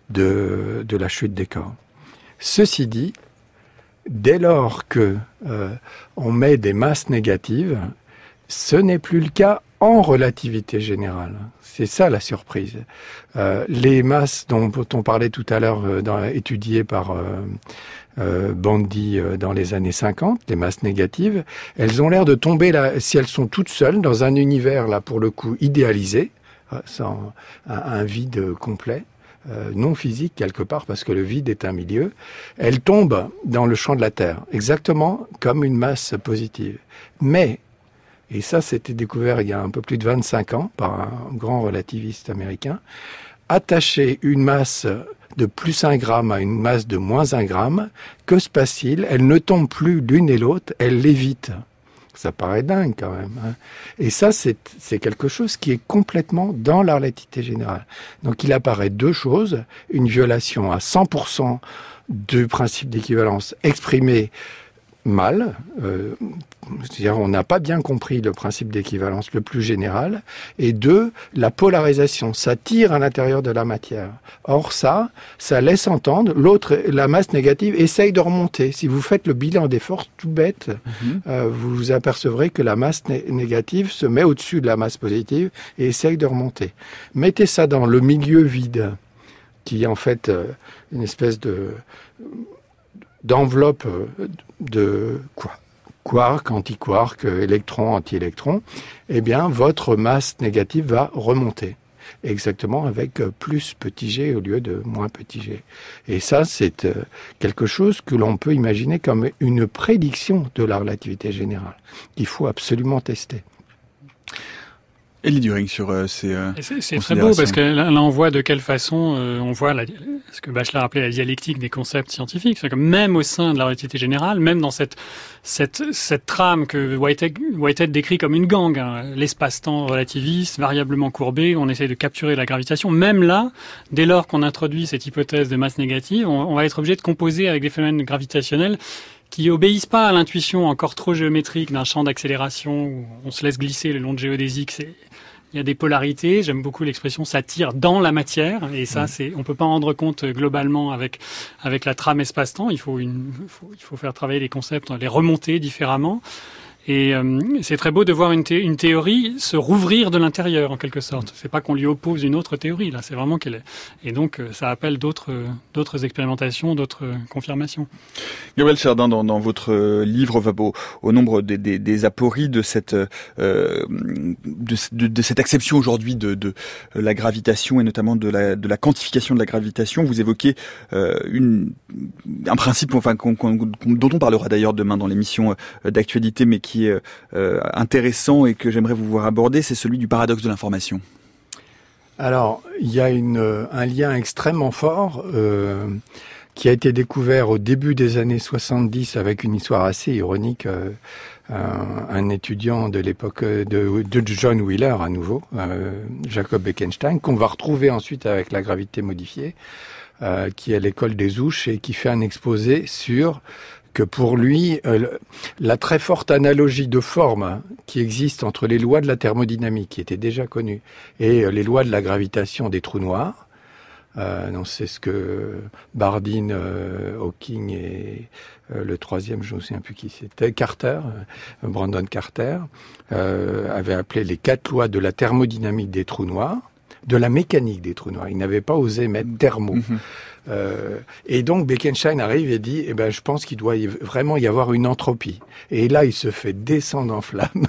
de, de la chute des corps. Ceci dit, dès lors que euh, on met des masses négatives, ce n'est plus le cas en relativité générale. C'est ça la surprise. Euh, les masses dont on parlait tout à l'heure, euh, dans, étudiées par euh, euh, Bandy euh, dans les années cinquante, les masses négatives, elles ont l'air de tomber là, si elles sont toutes seules dans un univers là pour le coup idéalisé, sans un, un vide complet. euh, non physique quelque part, parce que le vide est un milieu, elle tombe dans le champ de la Terre, exactement comme une masse positive. Mais, et ça c'était découvert il y a un peu plus de vingt-cinq ans par un grand relativiste américain, attacher une masse de plus un gramme à une masse de moins un gramme, que se passe-t-il? Elles ne tombent plus l'une et l'autre, elles lévitent. Ça paraît dingue quand même. Hein. Et ça, c'est, c'est quelque chose qui est complètement dans la relativité générale. Donc il apparaît deux choses, une violation à cent pour cent du principe d'équivalence exprimé mal, euh, c'est-à-dire on n'a pas bien compris le principe d'équivalence le plus général, et deux, la polarisation, ça tire à l'intérieur de la matière. Or ça, ça laisse entendre, l'autre, la masse négative, essaye de remonter. Si vous faites le bilan des forces tout bête, mm-hmm. euh, vous vous apercevrez que la masse né- négative se met au-dessus de la masse positive et essaye de remonter. Mettez ça dans le milieu vide, qui est en fait euh, une espèce de... d'enveloppe de quoi quark, anti-quark, électron, anti-électron, eh bien, votre masse négative va remonter. Exactement avec plus petit g au lieu de moins petit g. Et ça, c'est quelque chose que l'on peut imaginer comme une prédiction de la relativité générale, qu'il faut absolument tester. Elie During sur euh, ces euh, c'est, c'est très beau parce que là, là on voit de quelle façon euh, on voit la, ce que Bachelard appelait la dialectique des concepts scientifiques. C'est que même au sein de la relativité générale, même dans cette cette cette trame que Whitehead, Whitehead décrit comme une gangue, hein, l'espace-temps relativiste, variablement courbé, on essaie de capturer la gravitation. Même là, dès lors qu'on introduit cette hypothèse de masse négative, on, on va être obligé de composer avec des phénomènes gravitationnels qui obéissent pas à l'intuition encore trop géométrique d'un champ d'accélération où on se laisse glisser le long de géodésique. C'est, il y a des polarités. J'aime beaucoup l'expression ça tire dans la matière et ça, c'est, on peut pas en rendre compte globalement avec avec la trame espace-temps. Il faut une, faut, il faut faire travailler les concepts, les remonter différemment. Et euh, c'est très beau de voir une, thé- une théorie se rouvrir de l'intérieur, en quelque sorte. C'est pas qu'on lui oppose une autre théorie, là. C'est vraiment qu'elle est... Et donc, euh, ça appelle d'autres, euh, d'autres expérimentations, d'autres euh, confirmations. Gabriel Chardin, dans, dans votre livre, va au, au nombre des, des, des apories de cette, euh, de, de, de cette acception aujourd'hui de, de la gravitation et notamment de la, de la quantification de la gravitation. Vous évoquez euh, une, un principe, enfin, qu'on, qu'on, dont on parlera d'ailleurs demain dans l'émission d'actualité, mais qui qui est euh, intéressant et que j'aimerais vous voir aborder, c'est celui du paradoxe de l'information. Alors, il y a une, un lien extrêmement fort euh, qui a été découvert au début des années soixante-dix avec une histoire assez ironique. Euh, un, un étudiant de l'époque de, de John Wheeler, à nouveau, euh, Jacob Bekenstein, qu'on va retrouver ensuite avec la gravité modifiée, euh, qui est à l'école des Ouches et qui fait un exposé sur que pour lui, euh, la très forte analogie de forme qui existe entre les lois de la thermodynamique, qui étaient déjà connues, et euh, les lois de la gravitation des trous noirs, euh, non, c'est ce que Bardeen, euh, Hawking et euh, le troisième, je ne me souviens plus qui c'était, Carter, euh, Brandon Carter, euh, avaient appelé les quatre lois de la thermodynamique des trous noirs, de la mécanique des trous noirs. Il n'avait pas osé mettre thermo. Mm-hmm. Euh, et donc Bekenstein arrive et dit eh ben je pense qu'il doit y vraiment y avoir une entropie. Et là il se fait descendre en flammes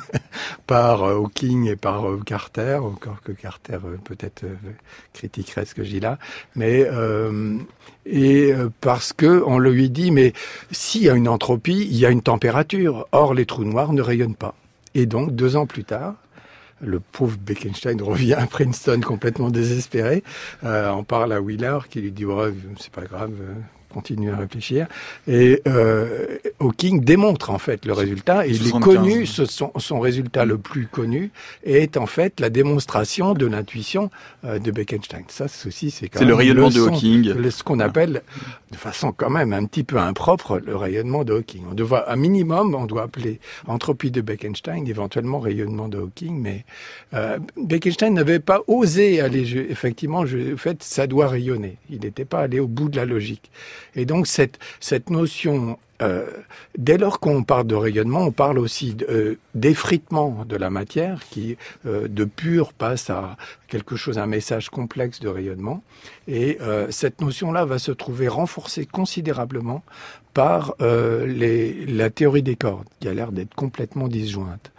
par euh, Hawking et par euh, Carter, encore que Carter euh, peut-être euh, critiquerait ce que je dis là, mais euh, et euh, parce que on lui dit mais s'il y a une entropie, il y a une température. Or les trous noirs ne rayonnent pas. Et donc deux ans plus tard, le pauvre Bekenstein revient à Princeton complètement désespéré. Euh, on parle à Wheeler qui lui dit oh, « c'est pas grave, euh, continue à réfléchir ». Et euh, Hawking démontre en fait le résultat. Et il est connu, ce, son, son résultat le plus connu est en fait la démonstration de l'intuition euh, de Bekenstein. Ça aussi, c'est quand c'est même le rayonnement le de son, Hawking. Le, ce qu'on appelle, de façon quand même un petit peu impropre, le rayonnement de Hawking. On doit, un minimum, on doit appeler entropie de Bekenstein, éventuellement rayonnement de Hawking, mais euh, Bekenstein n'avait pas osé aller, je, effectivement, je, en fait, ça doit rayonner. Il n'était pas allé au bout de la logique. Et donc, cette, cette notion, euh, dès lors qu'on parle de rayonnement, on parle aussi de, euh, d'effritement de la matière, qui euh, de pur passe à quelque chose, un message complexe de rayonnement. Et euh, cette notion-là va se trouver renforcée considérablement par euh, les, la théorie des cordes, qui a l'air d'être complètement disjointe.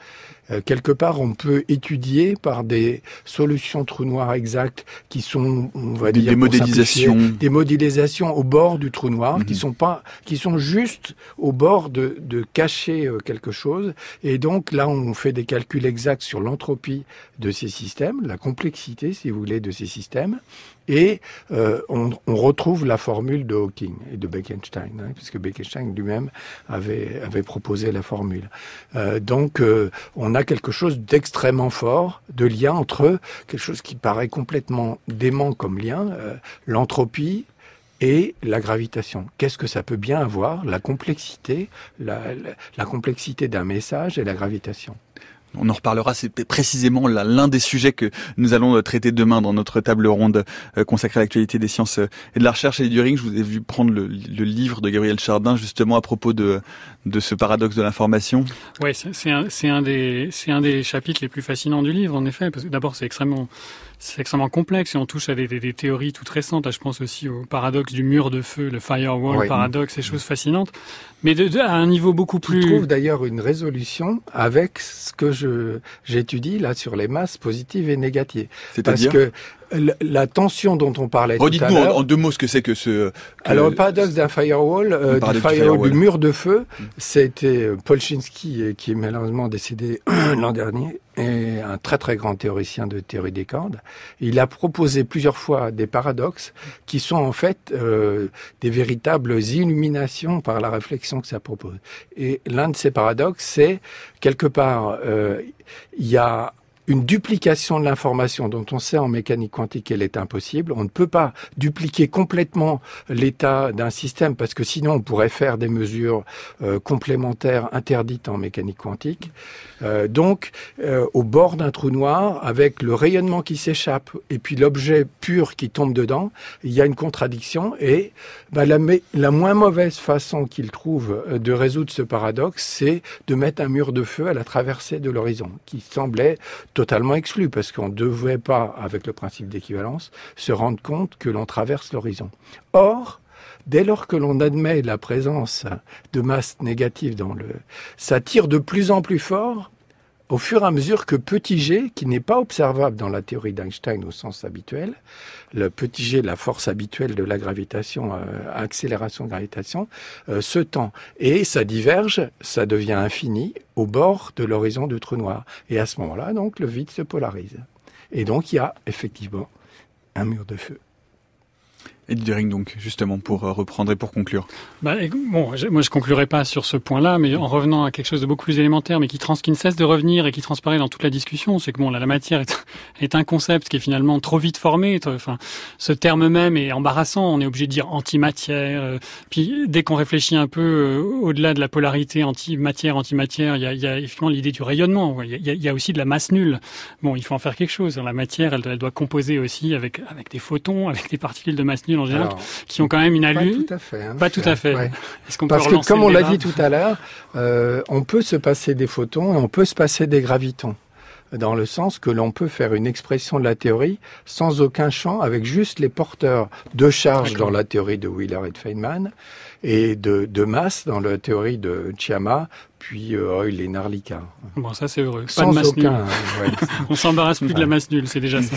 Euh, quelque part, on peut étudier par des solutions trou noir exactes qui sont, on va des, dire, des modélisations, des modélisations au bord du trou noir, mmh. qui sont pas, qui sont juste au bord de, de cacher quelque chose. Et donc là, on fait des calculs exacts sur l'entropie de ces systèmes, la complexité, si vous voulez, de ces systèmes. Et euh, on, on retrouve la formule de Hawking et de Bekenstein, hein, puisque Bekenstein lui-même avait, avait proposé la formule. Euh, donc, euh, on a quelque chose d'extrêmement fort, de lien entre quelque chose qui paraît complètement dément comme lien, euh, l'entropie et la gravitation. Qu'est-ce que ça peut bien avoir, la complexité, la, la, la complexité d'un message et la gravitation? On en reparlera, c'est précisément l'un des sujets que nous allons traiter demain dans notre table ronde consacrée à l'actualité des sciences et de la recherche. Et Düring, je vous ai vu prendre le, le livre de Gabriel Chardin justement à propos de, de ce paradoxe de l'information. Oui, c'est un, c'est un des, c'est un des chapitres les plus fascinants du livre, en effet, parce que d'abord c'est extrêmement, c'est extrêmement complexe et on touche à des, des, des théories toutes récentes. Là, je pense aussi au paradoxe du mur de feu, le firewall oui. paradoxe, ces choses fascinantes, mais de, de, à un niveau beaucoup plus. Je trouve d'ailleurs une résolution avec ce que je j'étudie là sur les masses positives et négatives. C'est-à-dire parce que la tension dont on parlait tout à l'heure... Redites-nous en deux mots ce que c'est que ce... Que... Alors, le paradoxe d'un firewall, euh, du, firewall, du firewall, du mur de feu, mmh. c'était Polchinski, qui est malheureusement décédé l'an dernier, et un très très grand théoricien de théorie des cordes. Il a proposé plusieurs fois des paradoxes qui sont en fait euh, des véritables illuminations par la réflexion que ça propose. Et l'un de ces paradoxes, c'est quelque part, euh, il y a une duplication de l'information dont on sait en mécanique quantique qu'elle est impossible. On ne peut pas dupliquer complètement l'état d'un système parce que sinon on pourrait faire des mesures euh, complémentaires interdites en mécanique quantique. Euh, donc, euh, au bord d'un trou noir, avec le rayonnement qui s'échappe et puis l'objet pur qui tombe dedans, il y a une contradiction et ben, la, la moins mauvaise façon qu'il trouve de résoudre ce paradoxe, c'est de mettre un mur de feu à la traversée de l'horizon, qui semblait totalement exclu, parce qu'on ne devait pas, avec le principe d'équivalence, se rendre compte que l'on traverse l'horizon. Or, dès lors que l'on admet la présence de masse négative dans le... ça tire de plus en plus fort au fur et à mesure que petit g, qui n'est pas observable dans la théorie d'Einstein au sens habituel, le petit g, la force habituelle de la gravitation, euh, accélération-gravitation, euh, se tend. Et ça diverge, ça devient infini au bord de l'horizon du trou noir. Et à ce moment-là, donc, le vide se polarise. Et donc, il y a effectivement un mur de feu. Et Düring, donc, justement, pour euh, reprendre et pour conclure. Bah, bon, moi, je conclurai pas sur ce point-là, mais en revenant à quelque chose de beaucoup plus élémentaire, mais qui, trans, qui ne cesse de revenir et qui transparaît dans toute la discussion, c'est que bon, là, la matière est, est un concept qui est finalement trop vite formé. Enfin, ce terme même est embarrassant. On est obligé de dire antimatière. Euh, puis, dès qu'on réfléchit un peu euh, au-delà de la polarité antimatière, antimatière, il y a, il y a effectivement l'idée du rayonnement. Il y, a, il y a aussi de la masse nulle. Bon, il faut en faire quelque chose. La matière, elle, elle doit composer aussi avec avec des photons, avec des particules de masse nulle en général. Alors, qui ont quand même une allure. Pas tout à fait. Hein, pas tout à fait. Ouais. Est-ce qu'on Parce peut que, comme on l'a dit tout à l'heure, euh, on peut se passer des photons et on peut se passer des gravitons. Dans le sens que l'on peut faire une expression de la théorie sans aucun champ, avec juste les porteurs de charge dans la théorie de Wheeler et de Feynman, et de, de masse dans la théorie de Chiama, puis euh, Hoyle et Narlika. Bon, ça c'est heureux. Pas sans de masse aucun, nulle. Ouais. On s'embarrasse plus de la masse nulle, c'est déjà ça.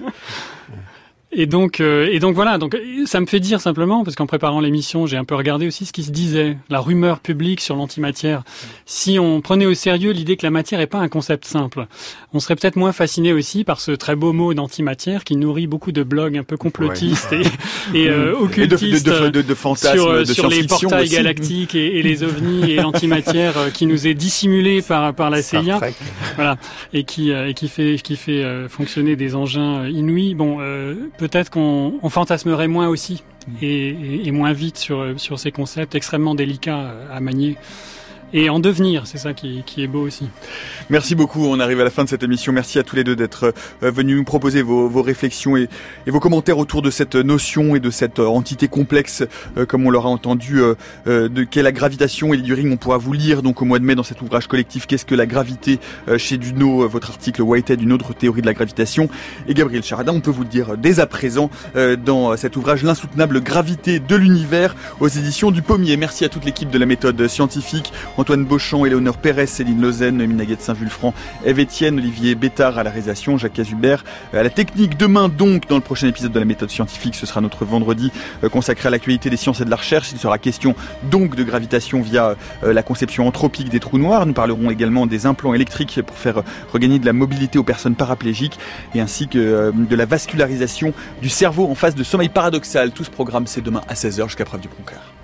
Et donc, euh, et donc voilà. Donc, ça me fait dire simplement, parce qu'en préparant l'émission, j'ai un peu regardé aussi ce qui se disait, la rumeur publique sur l'antimatière. Si on prenait au sérieux l'idée que la matière est pas un concept simple, on serait peut-être moins fasciné aussi par ce très beau mot d'antimatière qui nourrit beaucoup de blogs un peu complotistes ouais. et, et euh, occultistes et de, de, de, de, de fantasmes, sur, de sur les portails aussi. galactiques et, et les ovnis et l'antimatière euh, qui nous est dissimulée par par la C I A, voilà, et qui euh, et qui fait qui fait euh, fonctionner des engins inouïs. Bon. Euh, Peut-être qu'on on fantasmerait moins aussi et, et, et moins vite sur, sur ces concepts extrêmement délicats à manier. Et en devenir, c'est ça qui, qui est beau aussi. Merci beaucoup, on arrive à la fin de cette émission. Merci à tous les deux d'être euh, venus nous proposer vos, vos réflexions et, et vos commentaires autour de cette notion et de cette euh, entité complexe, euh, comme on l'aura entendu, euh, euh, de qu'est la gravitation. Et Düring, on pourra vous lire donc au mois de mai dans cet ouvrage collectif Qu'est-ce que la gravité euh, chez Duno, euh, votre article Whitehead, une autre théorie de la gravitation. Et Gabriel Chardin, on peut vous le dire dès à présent euh, dans cet ouvrage L'insoutenable gravité de l'univers aux éditions du Pommier. Merci à toute l'équipe de la méthode scientifique. On Antoine Beauchamp, Éléonore Pérez, Céline Lausanne, Minaguette Saint-Vulfranc, Ève Etienne, Olivier Bétard à la réalisation, Jacques Cazubert à la technique. Demain donc, dans le prochain épisode de la méthode scientifique, ce sera notre vendredi consacré à l'actualité des sciences et de la recherche. Il sera question donc de gravitation via la conception anthropique des trous noirs. Nous parlerons également des implants électriques pour faire regagner de la mobilité aux personnes paraplégiques et ainsi que de la vascularisation du cerveau en phase de sommeil paradoxal. Tout ce programme, c'est demain à seize heures jusqu'à preuve du contraire.